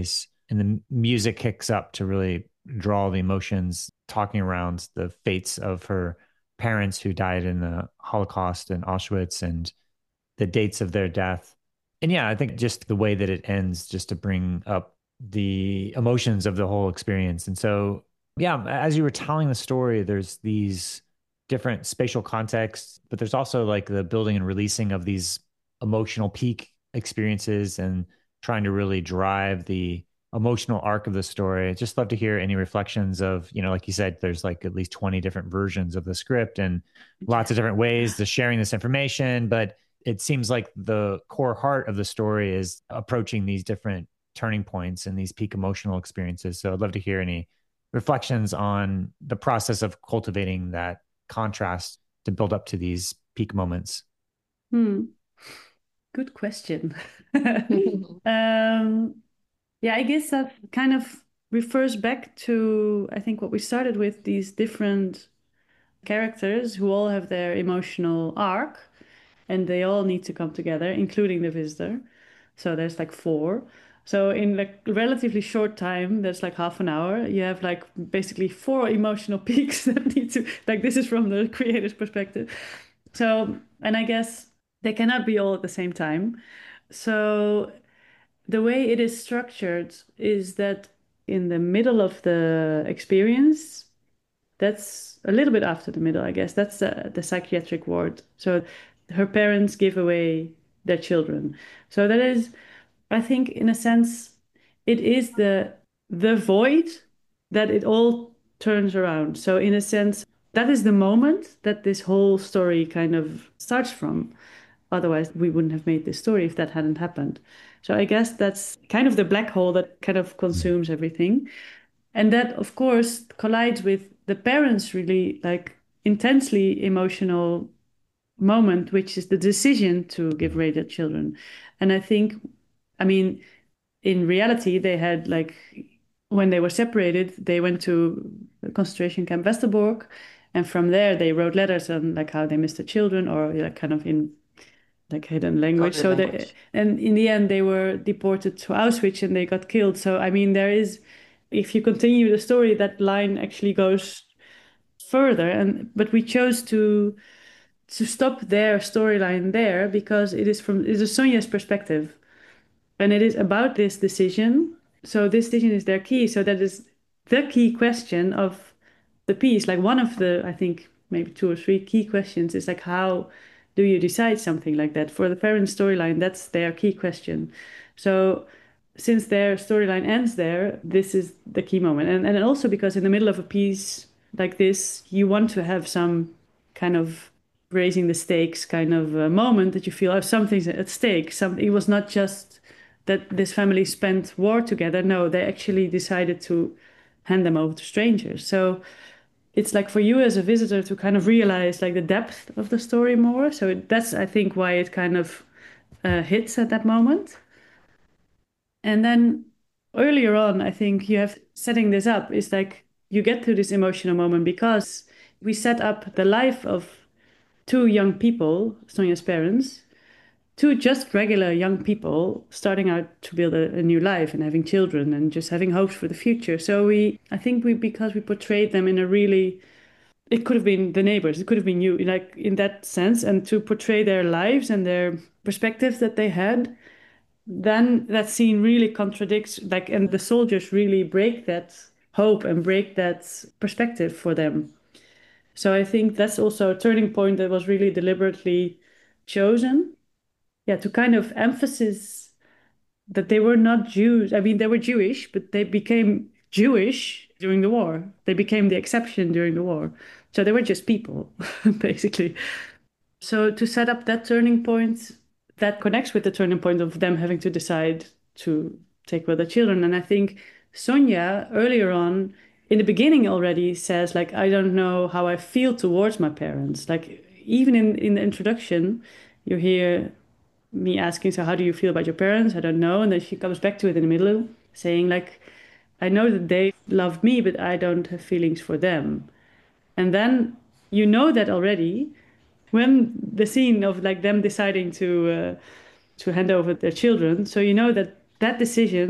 and the music kicks up to really draw the emotions, talking around the fates of her parents who died in the Holocaust and Auschwitz and the dates of their death. And yeah, I think just the way that it ends, just to bring up the emotions of the whole experience. And so, yeah, as you were telling the story, there's these different spatial contexts, but there's also like the building and releasing of these emotional peak experiences and trying to really drive the emotional arc of the story. I'd just love to hear any reflections of, you know, like you said, there's like at least twenty different versions of the script and lots of different ways to sharing this information. But it seems like the core heart of the story is approaching these different turning points and these peak emotional experiences. So I'd love to hear any reflections on the process of cultivating that contrast to build up to these peak moments. Hmm. Good question. um, yeah, I guess that kind of refers back to, I think, what we started with, these different characters who all have their emotional arc and they all need to come together, including the visitor. So there's like four. So in like relatively short time, that's like half an hour, you have like basically four emotional peaks that need to, like this is from the creator's perspective. So, and I guess they cannot be all at the same time. So the way it is structured is that in the middle of the experience, that's a little bit after the middle, I guess, that's the, the psychiatric ward. So her parents give away their children. So that is, I think, in a sense, it is the the void that it all turns around. So in a sense, that is the moment that this whole story kind of starts from. Otherwise, we wouldn't have made this story if that hadn't happened. So I guess that's kind of the black hole that kind of consumes everything. And that, of course, collides with the parents' really like intensely emotional moment, which is the decision to give away their children. And I think, I mean, in reality, they had like, when they were separated, they went to the concentration camp Westerbork. And from there, they wrote letters on like how they missed their children or like kind of in like hidden language. Coded so language. they, and in the end, they were deported to Auschwitz and they got killed. So, I mean, there is, if you continue the story, that line actually goes further. And but we chose to to stop their storyline there because it is from it is Sonja's perspective, and it is about this decision. So this decision is their key. So that is the key question of the piece. Like one of the, I think maybe two or three key questions is like, how do you decide something like that? For the parent storyline, that's their key question. So since their storyline ends there, this is the key moment. And, and also because in the middle of a piece like this, you want to have some kind of raising the stakes kind of a moment that you feel oh, something's at stake. Some, it was not just that this family spent war together. No, they actually decided to hand them over to strangers. So it's like for you as a visitor to kind of realize like the depth of the story more. So it, that's, I think, why it kind of uh, hits at that moment. And then earlier on, I think you have setting this up is like you get to this emotional moment because we set up the life of two young people, Sonja's parents, two just regular young people starting out to build a, a new life and having children and just having hopes for the future. So we, I think we, because we portrayed them in a really, it could have been the neighbors, it could have been you, like in that sense, and to portray their lives and their perspectives that they had, then that scene really contradicts, like, and the soldiers really break that hope and break that perspective for them. So I think that's also a turning point that was really deliberately chosen. Yeah, to kind of emphasize that they were not Jews. I mean, they were Jewish, but they became Jewish during the war. They became the exception during the war. So they were just people, basically. So to set up that turning point, that connects with the turning point of them having to decide to take with their children. And I think Sonja earlier on, in the beginning already says, like, I don't know how I feel towards my parents. Like, even in, in the introduction, you hear me asking, so how do you feel about your parents? I don't know. And then she comes back to it in the middle, saying, like, I know that they loved me, but I don't have feelings for them. And then you know that already when the scene of like them deciding to uh, to hand over their children. So you know that that decision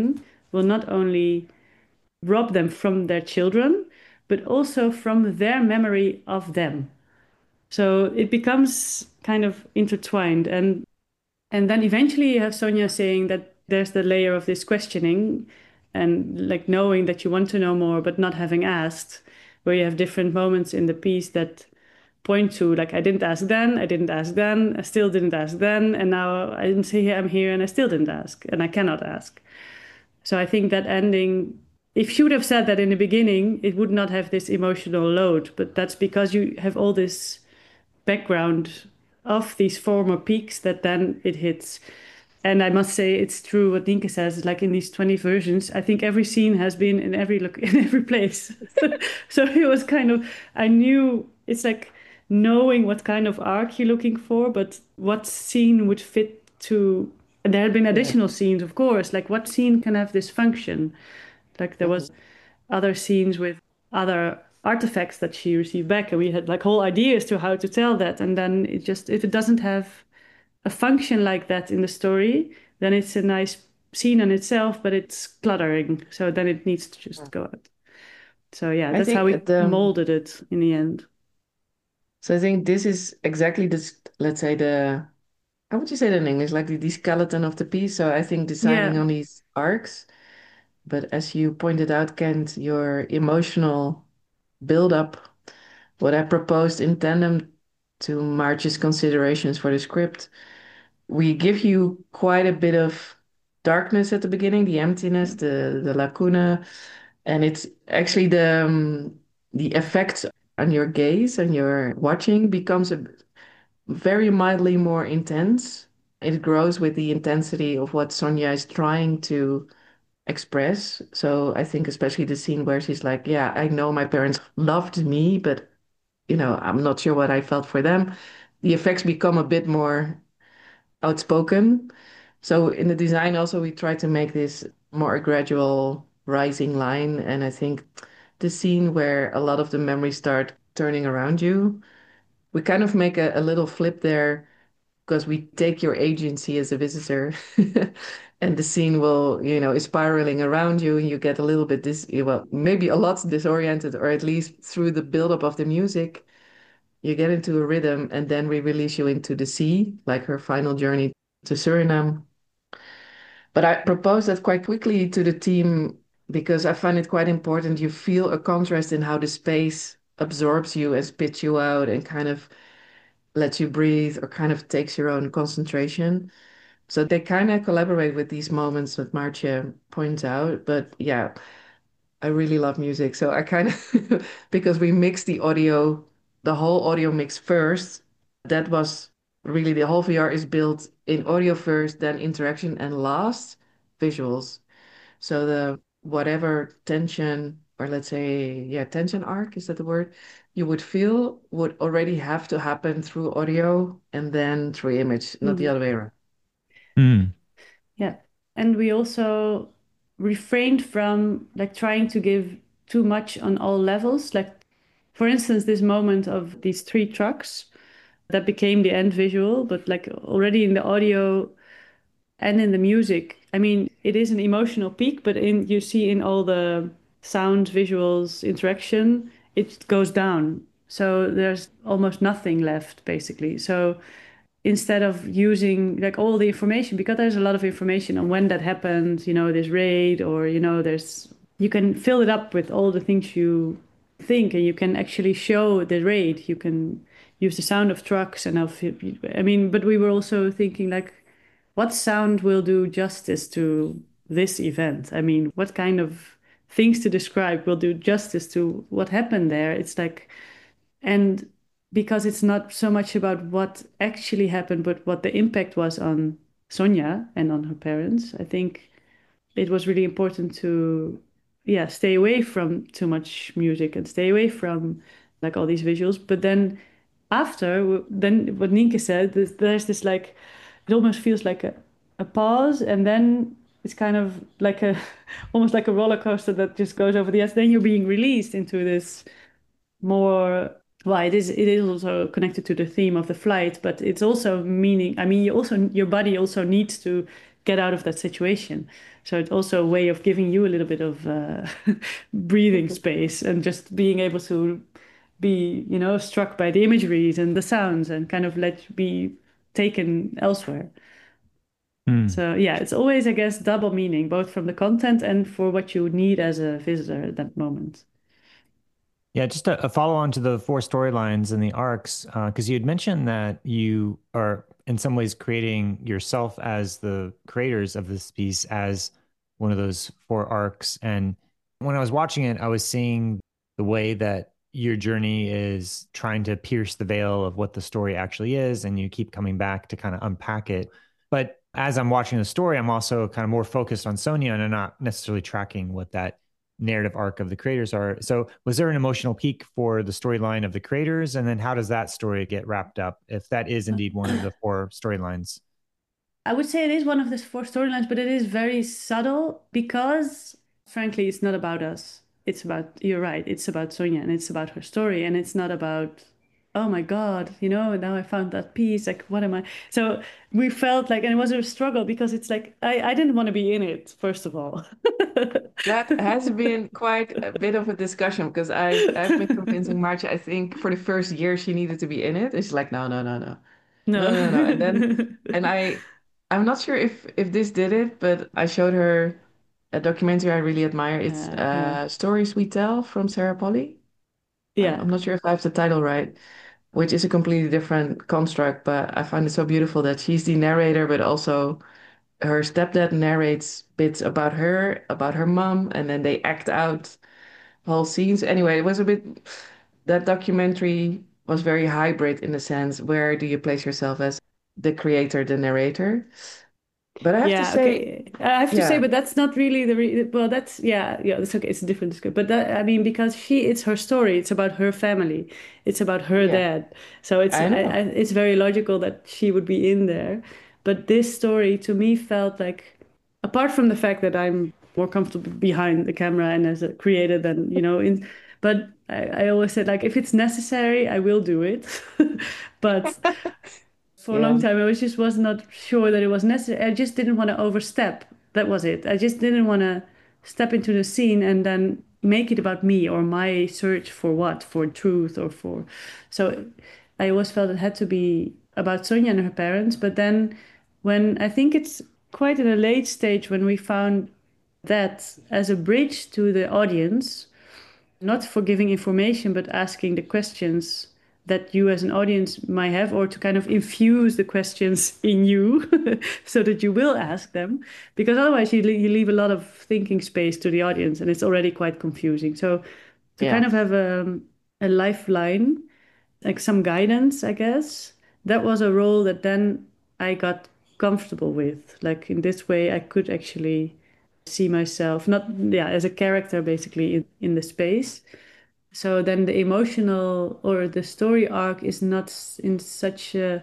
will not only rob them from their children, but also from their memory of them. So it becomes kind of intertwined. And and then eventually you have Sonia saying that there's the layer of this questioning and like knowing that you want to know more, but not having asked, where you have different moments in the piece that point to like, I didn't ask then, I didn't ask then, I still didn't ask then, and now I'm here, I'm here, and I still didn't ask, and I cannot ask. So I think that ending, if she would have said that in the beginning, it would not have this emotional load. But that's because you have all this background of these former peaks that then it hits. And I must say, it's true what Nienke says. Like in these twenty versions, I think every scene has been in every look in every place. So it was kind of, I knew it's like knowing what kind of arc you're looking for, but what scene would fit to. And there had been additional yeah. scenes, of course. Like what scene can have this function? Like there was mm-hmm. other scenes with other artifacts that she received back, and we had like whole ideas to how to tell that. And then it just, if it doesn't have a function like that in the story, then it's a nice scene on itself, but it's cluttering. So then it needs to just go out. So yeah, that's how we the, molded it in the end. So I think this is exactly this, let's say the, how would you say that in English? Like the, the skeleton of the piece. So I think designing yeah. on these arcs, but as you pointed out, Kent, your emotional build-up, what I proposed in tandem to March's considerations for the script, we give you quite a bit of darkness at the beginning, the emptiness, the the lacuna, and it's actually the um, the effects on your gaze and your watching becomes a very mildly more intense. It grows with the intensity of what Sonia is trying to express. So I think especially the scene where she's like, yeah, I know my parents loved me, but you know, I'm not sure what I felt for them. The effects become a bit more outspoken. So in the design also we try to make this more a gradual rising line. And I think the scene where a lot of the memories start turning around you, we kind of make a, a little flip there because we take your agency as a visitor and the scene will, you know, is spiraling around you and you get a little bit dis well, maybe a lot disoriented, or at least through the buildup of the music, you get into a rhythm and then we release you into the sea, like her final journey to Suriname. But I proposed that quite quickly to the team because I find it quite important. You feel a contrast in how the space absorbs you and spits you out and kind of lets you breathe or kind of takes your own concentration. So they kind of collaborate with these moments that Marcia points out. But yeah, I really love music. So I kind of, because we mixed the audio, the whole audio mix first, that was really the whole V R is built in audio first, then interaction, and last visuals. So the whatever tension, or let's say, yeah, tension arc, is that the word? You would feel would already have to happen through audio and then through image, not the Mhm. other way around. Mm. Yeah. And we also refrained from like trying to give too much on all levels. Like, for instance, this moment of these three trucks that became the end visual, but like already in the audio and in the music, I mean, it is an emotional peak, but in you see in all the sound, visuals, interaction, it goes down. So there's almost nothing left, basically. So instead of using like all the information, because there's a lot of information on when that happened, you know, this raid, or, you know, there's, you can fill it up with all the things you think, and you can actually show the raid. You can use the sound of trucks and of, I mean, but we were also thinking like, what sound will do justice to this event? I mean, what kind of things to describe will do justice to what happened there? It's like, and because it's not so much about what actually happened, but what the impact was on Sonia and on her parents, I think it was really important to, yeah, stay away from too much music and stay away from like all these visuals. But then after, then what Nienke said, there's, there's this like, it almost feels like a, a pause, and then it's kind of like a, almost like a roller coaster that just goes over the edge. Then you're being released into this more, well, it is it is also connected to the theme of the flight, but it's also meaning, I mean, you also, your body also needs to get out of that situation. So it's also a way of giving you a little bit of uh, breathing space and just being able to be, you know, struck by the imageries and the sounds and kind of let you be taken elsewhere. Hmm. So yeah, it's always, I guess, double meaning, both from the content and for what you need as a visitor at that moment. Yeah, just a, a follow on to the four storylines and the arcs, because you had mentioned that you are in some ways creating yourself as the creators of this piece as one of those four arcs. And when I was watching it, I was seeing the way that your journey is trying to pierce the veil of what the story actually is, and you keep coming back to kind of unpack it. But as I'm watching the story, I'm also kind of more focused on Sonia, and I'm not necessarily tracking what that narrative arc of the creators are. So was there an emotional peak for the storyline of the creators? And then how does that story get wrapped up if that is indeed one of the four storylines? I would say it is one of the four storylines, but it is very subtle because, frankly, it's not about us. It's about, you're right, it's about Sonia and it's about her story, and it's not about, oh my God, you know, now I found that piece. Like, what am I? So we felt like, and it was a struggle because it's like, I, I didn't want to be in it, first of all. That has been quite a bit of a discussion because I've I've been convincing Maartje, I think for the first year she needed to be in it. And she's like, no, no, no, no. No, No. no, no. And then and I I'm not sure if if this did it, but I showed her a documentary I really admire. It's Yeah, yeah, uh Stories We Tell from Sarah Polly. I'm, yeah, I'm not sure if I have the title right, which is a completely different construct, but I find it so beautiful that she's the narrator, but also her stepdad narrates bits about her, about her mom, and then they act out whole scenes. Anyway, it was a bit, that documentary was very hybrid in the sense, where do you place yourself as the creator, the narrator? But I have to yeah. say, Okay, I have to say, yeah, but that's not really the re well. That's yeah, yeah. That's okay. It's a different script, but that I mean, because she, it's her story. It's about her family. It's about her yeah, dad. So it's I I, I, know. it's very logical that she would be in there. But this story to me felt like, apart from the fact that I'm more comfortable behind the camera and as a creator than you know in, but I, I always said like if it's necessary, I will do it. But for a long Yeah, time I was just was not sure that it was necessary. I just didn't want to overstep. That was it. I just didn't want to step into the scene and then make it about me or my search for what, for truth or for. So I always felt it had to be about Sonia and her parents. But then when I think it's quite at a late stage when we found that as a bridge to the audience, not for giving information, but asking the questions that you as an audience might have, or to kind of infuse the questions in you so that you will ask them. Because otherwise, you, you leave a lot of thinking space to the audience and it's already quite confusing. So, to yeah, kind of have a, a lifeline, like some guidance, I guess, that was a role that then I got comfortable with. Like in this way, I could actually see myself, not, yeah, as a character basically in, in the space. So then the emotional or the story arc is not in such a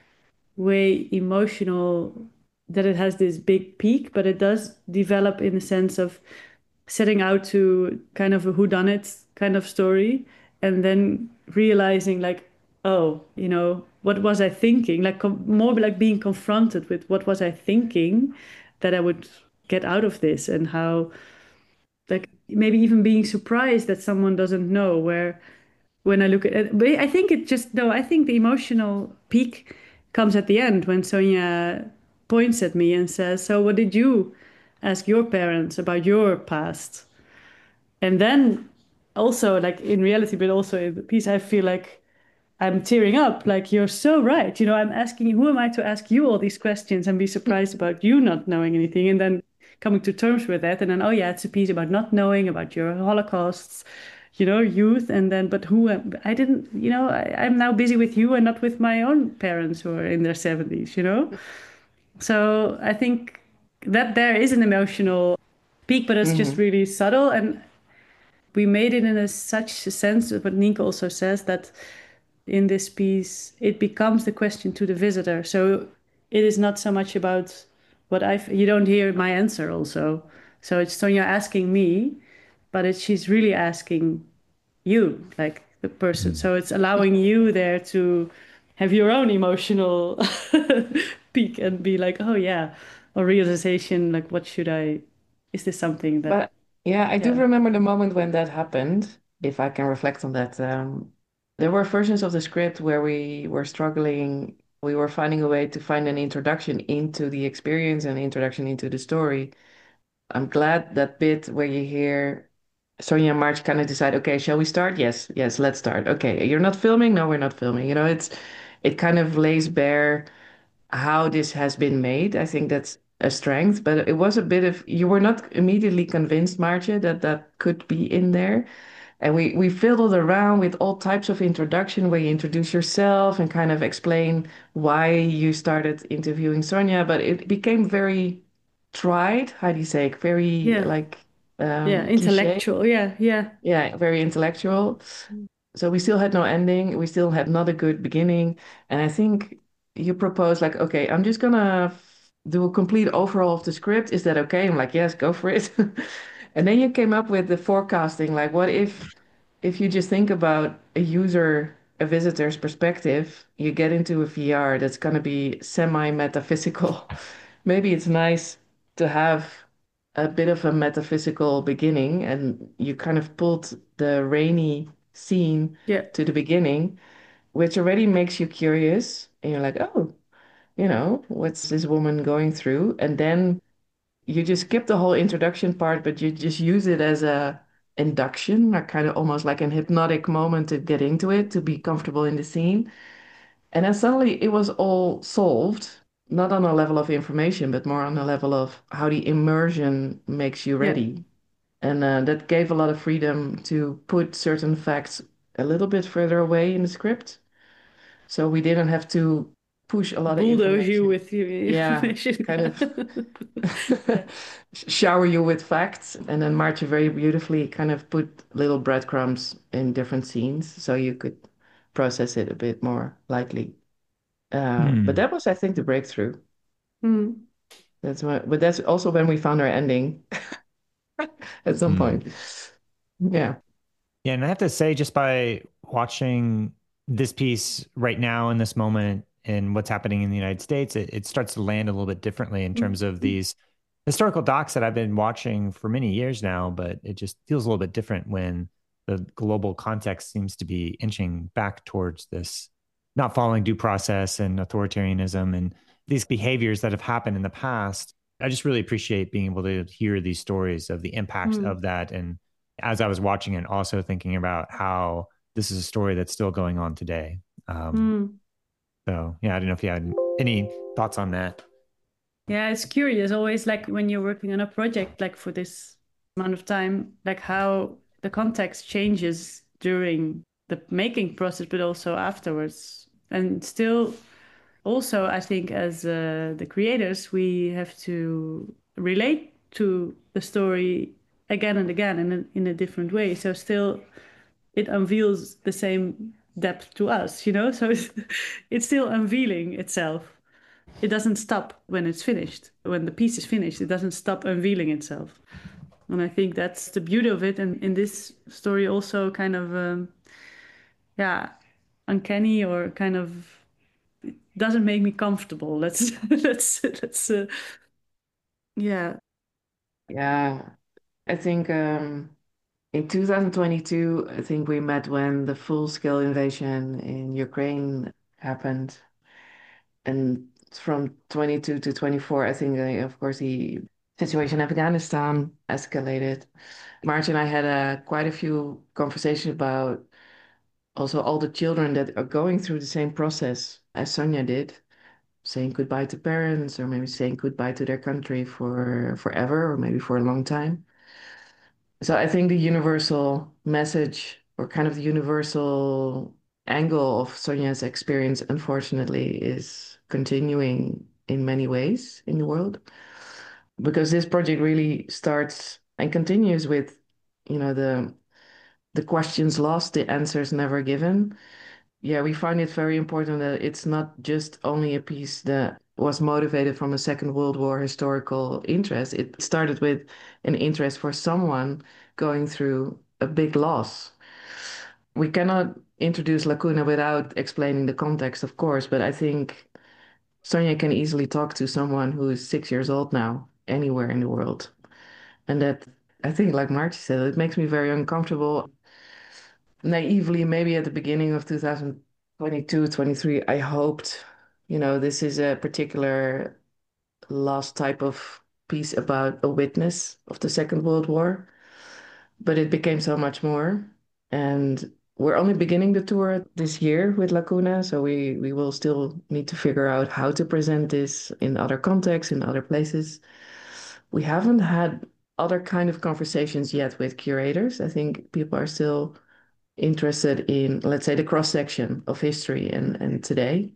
way emotional that it has this big peak, but it does develop in the sense of setting out to kind of a whodunit kind of story, and then realizing like, oh, you know, what was I thinking? Like com- more like being confronted with what was I thinking that I would get out of this, and how like maybe even being surprised that someone doesn't know where when I look at it. But I think it just, no, I think the emotional peak comes at the end when Sonia points at me and says, so what did you ask your parents about your past? And then also, like in reality, but also in the piece, I feel like I'm tearing up. Like, you're so right. You know, I'm asking you, who am I to ask you all these questions and be surprised about you not knowing anything? And then coming to terms with that. And then, oh, yeah, it's a piece about not knowing, about your Holocausts, you know, youth. And then, but who am I? Didn't, you know, I, I'm now busy with you and not with my own parents who are in their seventies, you know? So I think that there is an emotional peak, but it's just hmm really subtle. And we made it in a, such a sense, but Nienke also says that in this piece, it becomes the question to the visitor. So it is not so much about what I, you don't hear my answer also. So it's Sonia asking me, but it's, she's really asking you, like the person. So it's allowing you there to have your own emotional peak and be like, oh yeah, or realization, like what should I, is this something that, But yeah, I do yeah, remember the moment when that happened, if I can reflect on that. Um, there were versions of the script where we were struggling, we were finding a way to find an introduction into the experience and introduction into the story. I'm glad that bit where you hear Sonia and March kind of decide, okay, shall we start? Yes, yes, let's start. Okay, you're not filming? No, we're not filming. You know, it's it kind of lays bare how this has been made. I think that's a strength, but it was a bit of you were not immediately convinced, Marcia, that that could be in there. And we we fiddled around with all types of introduction where you introduce yourself and kind of explain why you started interviewing Sonia, but it became very tried, how do you say, very yeah, like yeah, um cliche. intellectual. Yeah, yeah, Yeah, very intellectual. So we still had no ending. We still had not a good beginning. And I think you proposed like, okay, I'm just gonna f- do a complete overhaul of the script. Is that okay? I'm like, yes, go for it. And then you came up with the forecasting, like what if if you just think about a user, a visitor's perspective, you get into a V R that's gonna be semi-metaphysical. Maybe it's nice to have a bit of a metaphysical beginning, and you kind of pulled the rainy scene yeah, to the beginning, which already makes you curious. And you're like, oh, you know, what's this woman going through? And then you just skip the whole introduction part, but you just use it as a induction, or kind of almost like an hypnotic moment to get into it, to be comfortable in the scene. And then suddenly it was all solved, not on a level of information, but more on a level of how the immersion makes you yeah. ready. And uh, that gave a lot of freedom to put certain facts a little bit further away in the script. So we didn't have to push a lot of Bulldoze you information. with your Yeah, information. kind of Yeah, shower you with facts. And then Marcia very beautifully kind of put little breadcrumbs in different scenes so you could process it a bit more lightly. Uh, but Hmm. that was, I think, the breakthrough. mm, That's what, but that's also when we found our ending at some Hmm. point. Yeah. Yeah, and I have to say, just by watching this piece right now in this moment and what's happening in the United States, it, it starts to land a little bit differently in terms of mm, these historical docs that I've been watching for many years now, but it just feels a little bit different when the global context seems to be inching back towards this not following due process and authoritarianism and these behaviors that have happened in the past. I just really appreciate being able to hear these stories of the impact mm, of that. And as I was watching it, also thinking about how this is a story that's still going on today. Um, mm. so, yeah, I don't know if you had any thoughts on that. Yeah, it's curious always, like when you're working on a project like for this amount of time, like how the context changes during the making process, but also afterwards. And still, also, I think as uh, the creators, we have to relate to the story again and again in a, in a different way. So still, it unveils the same depth to us, you know? So it's, it's still unveiling itself. It doesn't stop when it's finished. When the piece is finished, it doesn't stop unveiling itself. And I think that's the beauty of it. And in this story, also kind of, um, yeah, uncanny or kind of doesn't make me comfortable. Let's let's let's uh, yeah. Yeah. I think um, in two thousand twenty-two, I think we met when the full-scale invasion in Ukraine happened. And from twenty-two to twenty-four, I think, uh, of course, the situation in Afghanistan escalated. March and I had uh, quite a few conversations about also all the children that are going through the same process as Sonia did, saying goodbye to parents or maybe saying goodbye to their country for forever or maybe for a long time. So I think the universal message or kind of the universal angle of Sonia's experience, unfortunately, is continuing in many ways in the world because this project really starts and continues with, you know, the the questions lost, the answers never given. Yeah, we find it very important that it's not just only a piece that was motivated from a Second World War historical interest. It started with an interest for someone going through a big loss. We cannot introduce Lacuna without explaining the context, of course, but I think Sonia can easily talk to someone who is six years old now, anywhere in the world. And that, I think, like Marty said, it makes me very uncomfortable. Naively, maybe at the beginning of two thousand twenty-two, twenty-three, I hoped, you know, this is a particular last type of piece about a witness of the Second World War, but it became so much more. And we're only beginning the tour this year with Lacuna, so we we will still need to figure out how to present this in other contexts, in other places. We haven't had other kind of conversations yet with curators. I think people are still interested in, let's say, the cross section of history and and today.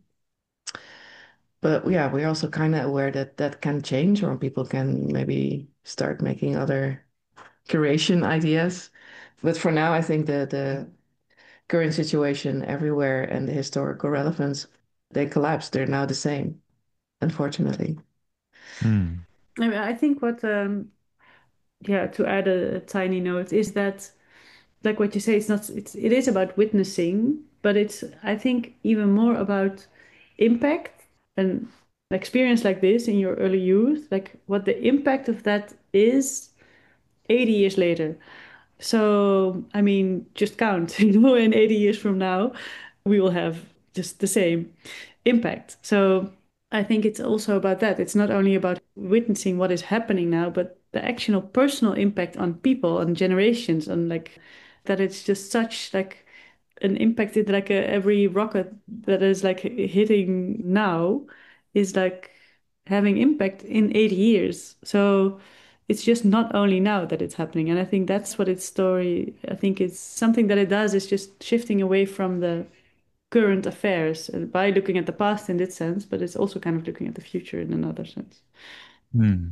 But yeah, we're also kind of aware that that can change, or people can maybe start making other curation ideas. But for now, I think the the current situation everywhere and the historical relevance, they collapsed. They're now the same, unfortunately. Hmm. I mean, I think what, um, yeah, to add a, a tiny note is that, like what you say, it's not, it's, it is about witnessing, but it's, I think, even more about impact and experience like this in your early youth, like what the impact of that is eighty years later. So, I mean, just count, you know, in eighty years from now, we will have just the same impact. So, I think it's also about that. It's not only about witnessing what is happening now, but the actual personal impact on people, on generations, on like that it's just such like an impact that like a, every rocket that is like hitting now is like having impact in eighty years. So it's just not only now that it's happening. And I think that's what its story, I think it's something that it does is just shifting away from the current affairs uh, by looking at the past in this sense, but it's also kind of looking at the future in another sense. Hmm.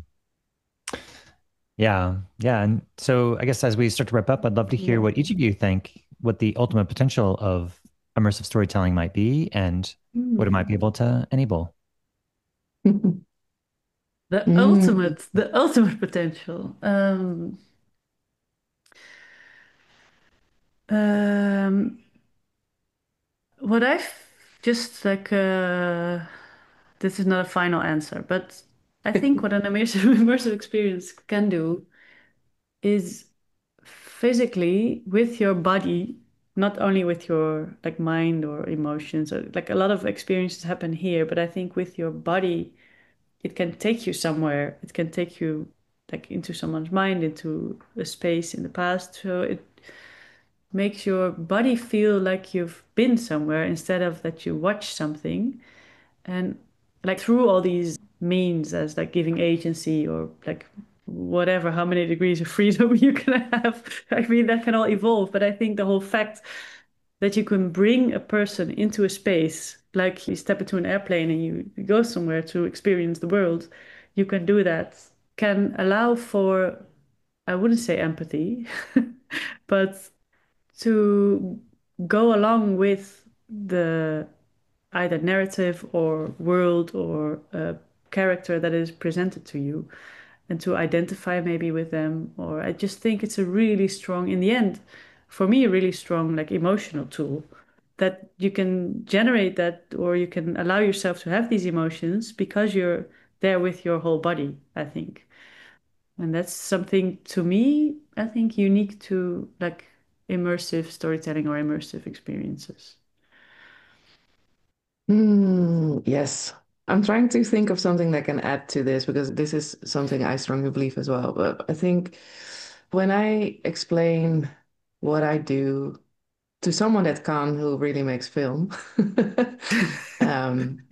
Yeah, yeah. And so I guess as we start to wrap up, I'd love to hear Yeah. what each of you think, what the ultimate potential of immersive storytelling might be and what it might be able to enable. The Mm. ultimate, the ultimate potential. Um, um, what I've just like, uh, this is not a final answer, but I think what an immersive, immersive experience can do is physically with your body, not only with your like mind or emotions, or like a lot of experiences happen here, but I think with your body, it can take you somewhere. It can take you like into someone's mind, into a space in the past. So it makes your body feel like you've been somewhere instead of that you watch something. And like through all these means as like giving agency or like whatever, how many degrees of freedom you can have. I mean, that can all evolve. But I think the whole fact that you can bring a person into a space, like you step into an airplane and you go somewhere to experience the world, you can do that, can allow for, I wouldn't say empathy, but to go along with the either narrative or world or a character that is presented to you and to identify maybe with them. Or I just think it's a really strong, in the end, for me, a really strong like emotional tool that you can generate that or you can allow yourself to have these emotions because you're there with your whole body, I think. And that's something to me, I think, unique to like immersive storytelling or immersive experiences. Mm, yes. I'm trying to think of something that can add to this because this is something I strongly believe as well. But I think when I explain what I do to someone that can who really makes film, um,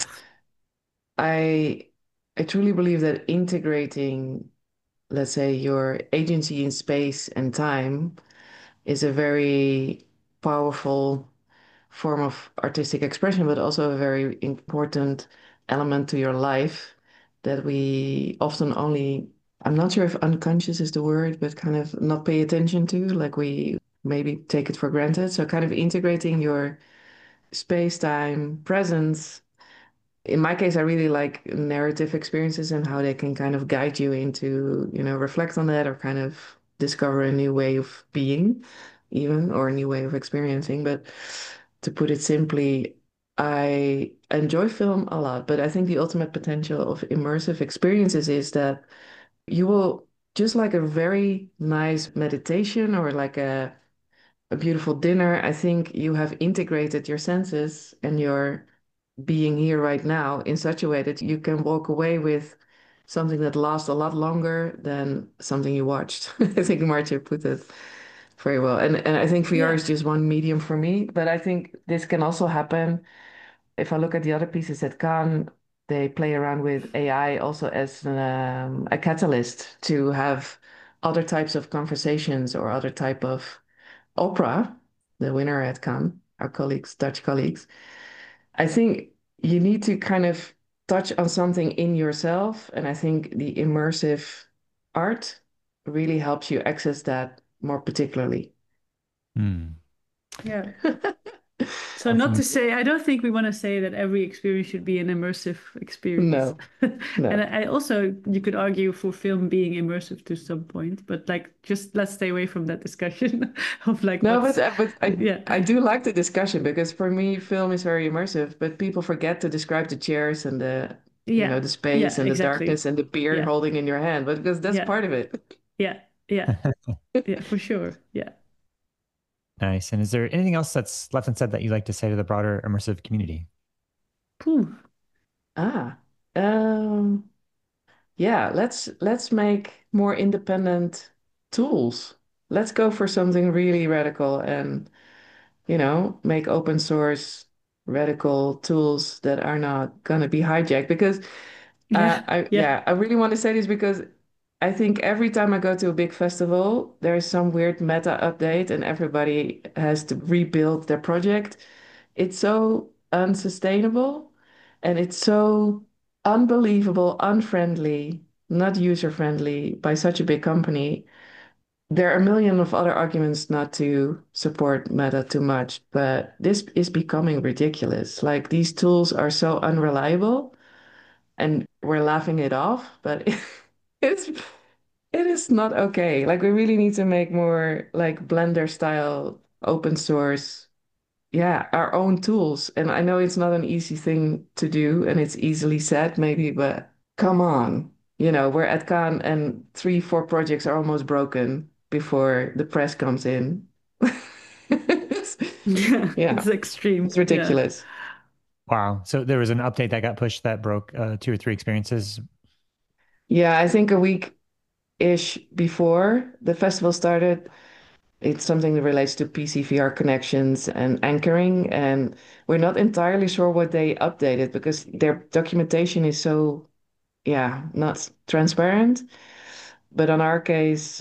I I truly believe that integrating, let's say, your agency in space and time is a very powerful form of artistic expression, but also a very important element to your life that we often only, I'm not sure if unconscious is the word, but kind of not pay attention to, like we maybe take it for granted. So kind of integrating your space-time presence. In my case, I really like narrative experiences and how they can kind of guide you into, you know, reflect on that or kind of discover a new way of being, even, or a new way of experiencing. But to put it simply, I enjoy film a lot, but I think the ultimate potential of immersive experiences is that you will just like a very nice meditation or like a a beautiful dinner. I think you have integrated your senses and your being here right now in such a way that you can walk away with something that lasts a lot longer than something you watched. I think Marcia put it very well. And and I think V R Yeah. is just one medium for me, but I think this can also happen. If I look at the other pieces at Cannes, they play around with A I also as um, a catalyst to have other types of conversations or other type of opera, the winner at Cannes, our colleagues, Dutch colleagues. I think you need to kind of touch on something in yourself, and I think the immersive art really helps you access that more particularly. Hmm. Yeah. So not to Awesome. say, I don't think we want to say that every experience should be an immersive experience. No, And no. I I also, you could argue for film being immersive to some point, but like, just let's stay away from that discussion of like No, but what's, uh, but I yeah, I do like the discussion because for me, film is very immersive, but people forget to describe the chairs and the you know yeah, the yeah, space and the exactly. darkness and the beer Yeah, holding in your hand, but because that's yeah, part of it. yeah, yeah, yeah, for sure. Yeah. Nice. And is there anything else that's left unsaid that you'd like to say to the broader immersive community? Phew. Ah, um, yeah, let's let's make more independent tools. Let's go for something really radical and, you know, make open source radical tools that are not gonna be hijacked. Because uh, Yeah, I yeah, yeah, I really want to say this because I think every time I go to a big festival, there is some weird meta update and everybody has to rebuild their project. It's so unsustainable and it's so unbelievable, unfriendly, not user-friendly by such a big company. There are a million of other arguments not to support Meta too much, but this is becoming ridiculous. Like these tools are so unreliable and we're laughing it off, but it's it is not okay. Like we really need to make more like Blender style open source, yeah, our own tools. And I know it's not an easy thing to do and it's easily said maybe, but come on. You know, we're at Cannes and three, four projects are almost broken before the press comes in. It's- yeah. yeah, It's extreme. it's Yeah. ridiculous. Wow. So there was an update that got pushed that broke uh, two or three experiences. Yeah, I think a week-ish before the festival started, it's something that relates to P C V R connections and anchoring, and we're not entirely sure what they updated because their documentation is so, yeah, not transparent. But on our case,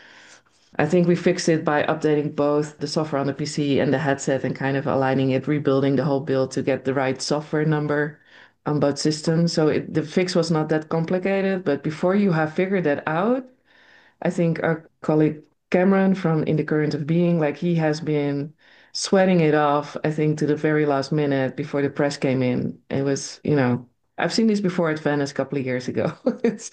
I think we fixed it by updating both the software on the P C and the headset and kind of aligning it, rebuilding the whole build to get the right software number on both systems. So it, the fix was not that complicated, but before you have figured that out, I think our colleague Cameron from In the Current of Being, like he has been sweating it off, I think, to the very last minute before the press came in. It was, you know, I've seen this before at Venice a couple of years ago. It's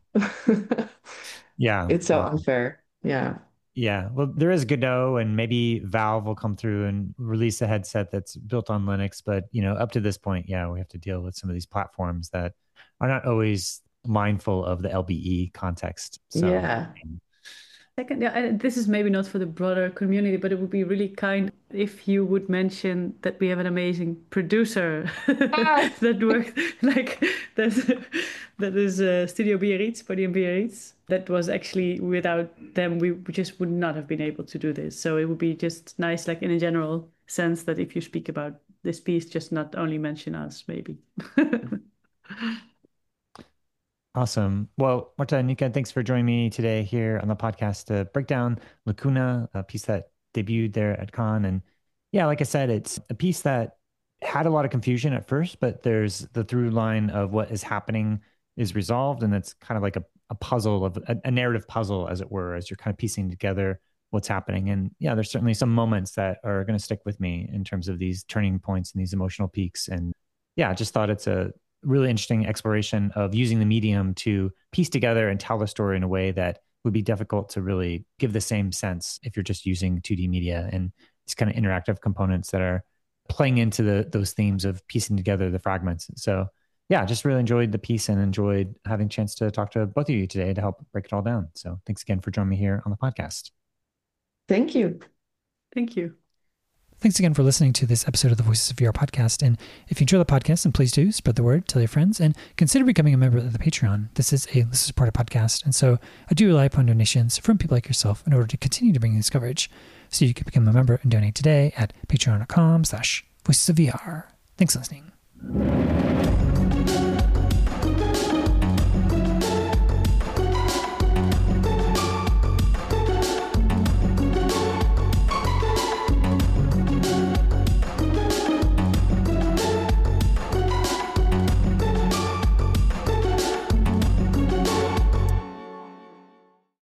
Yeah. it's so Wow. unfair. Yeah. Yeah. Well, there is Godot, and maybe Valve will come through and release a headset that's built on Linux. But, you know, up to this point, yeah, we have to deal with some of these platforms that are not always mindful of the L B E context. So, Yeah. Second, yeah, and this is maybe not for the broader community, but it would be really kind if you would mention that we have an amazing producer Ah, that works like that. That is uh, Studio Biarritz, Podium Biarritz. That was actually without them, we just would not have been able to do this. So it would be just nice, like in a general sense, that if you speak about this piece, just not only mention us, maybe. awesome. Well, Marta and Nika, thanks for joining me today here on the podcast to break down Lacuna, a piece that debuted there at Cannes. And yeah, like I said, it's a piece that had a lot of confusion at first, but there's the through line of what is happening is resolved. And it's kind of like a, a puzzle of a, a narrative puzzle, as it were, as you're kind of piecing together what's happening. And yeah, there's certainly some moments that are going to stick with me in terms of these turning points and these emotional peaks. And yeah, I just thought it's a really interesting exploration of using the medium to piece together and tell the story in a way that would be difficult to really give the same sense if you're just using two D media and these kind of interactive components that are playing into the those themes of piecing together the fragments. So yeah, just really enjoyed the piece and enjoyed having a chance to talk to both of you today to help break it all down. So thanks again for joining me here on the podcast. Thank you. Thank you. Thanks again for listening to this episode of the Voices of V R podcast. And if you enjoy the podcast, then please do spread the word, tell your friends, and consider becoming a member of the Patreon. This is a listener-supported podcast, and so I do rely upon donations from people like yourself in order to continue to bring this coverage. So you can become a member and donate today at patreon.com slash voices of VR. Thanks for listening.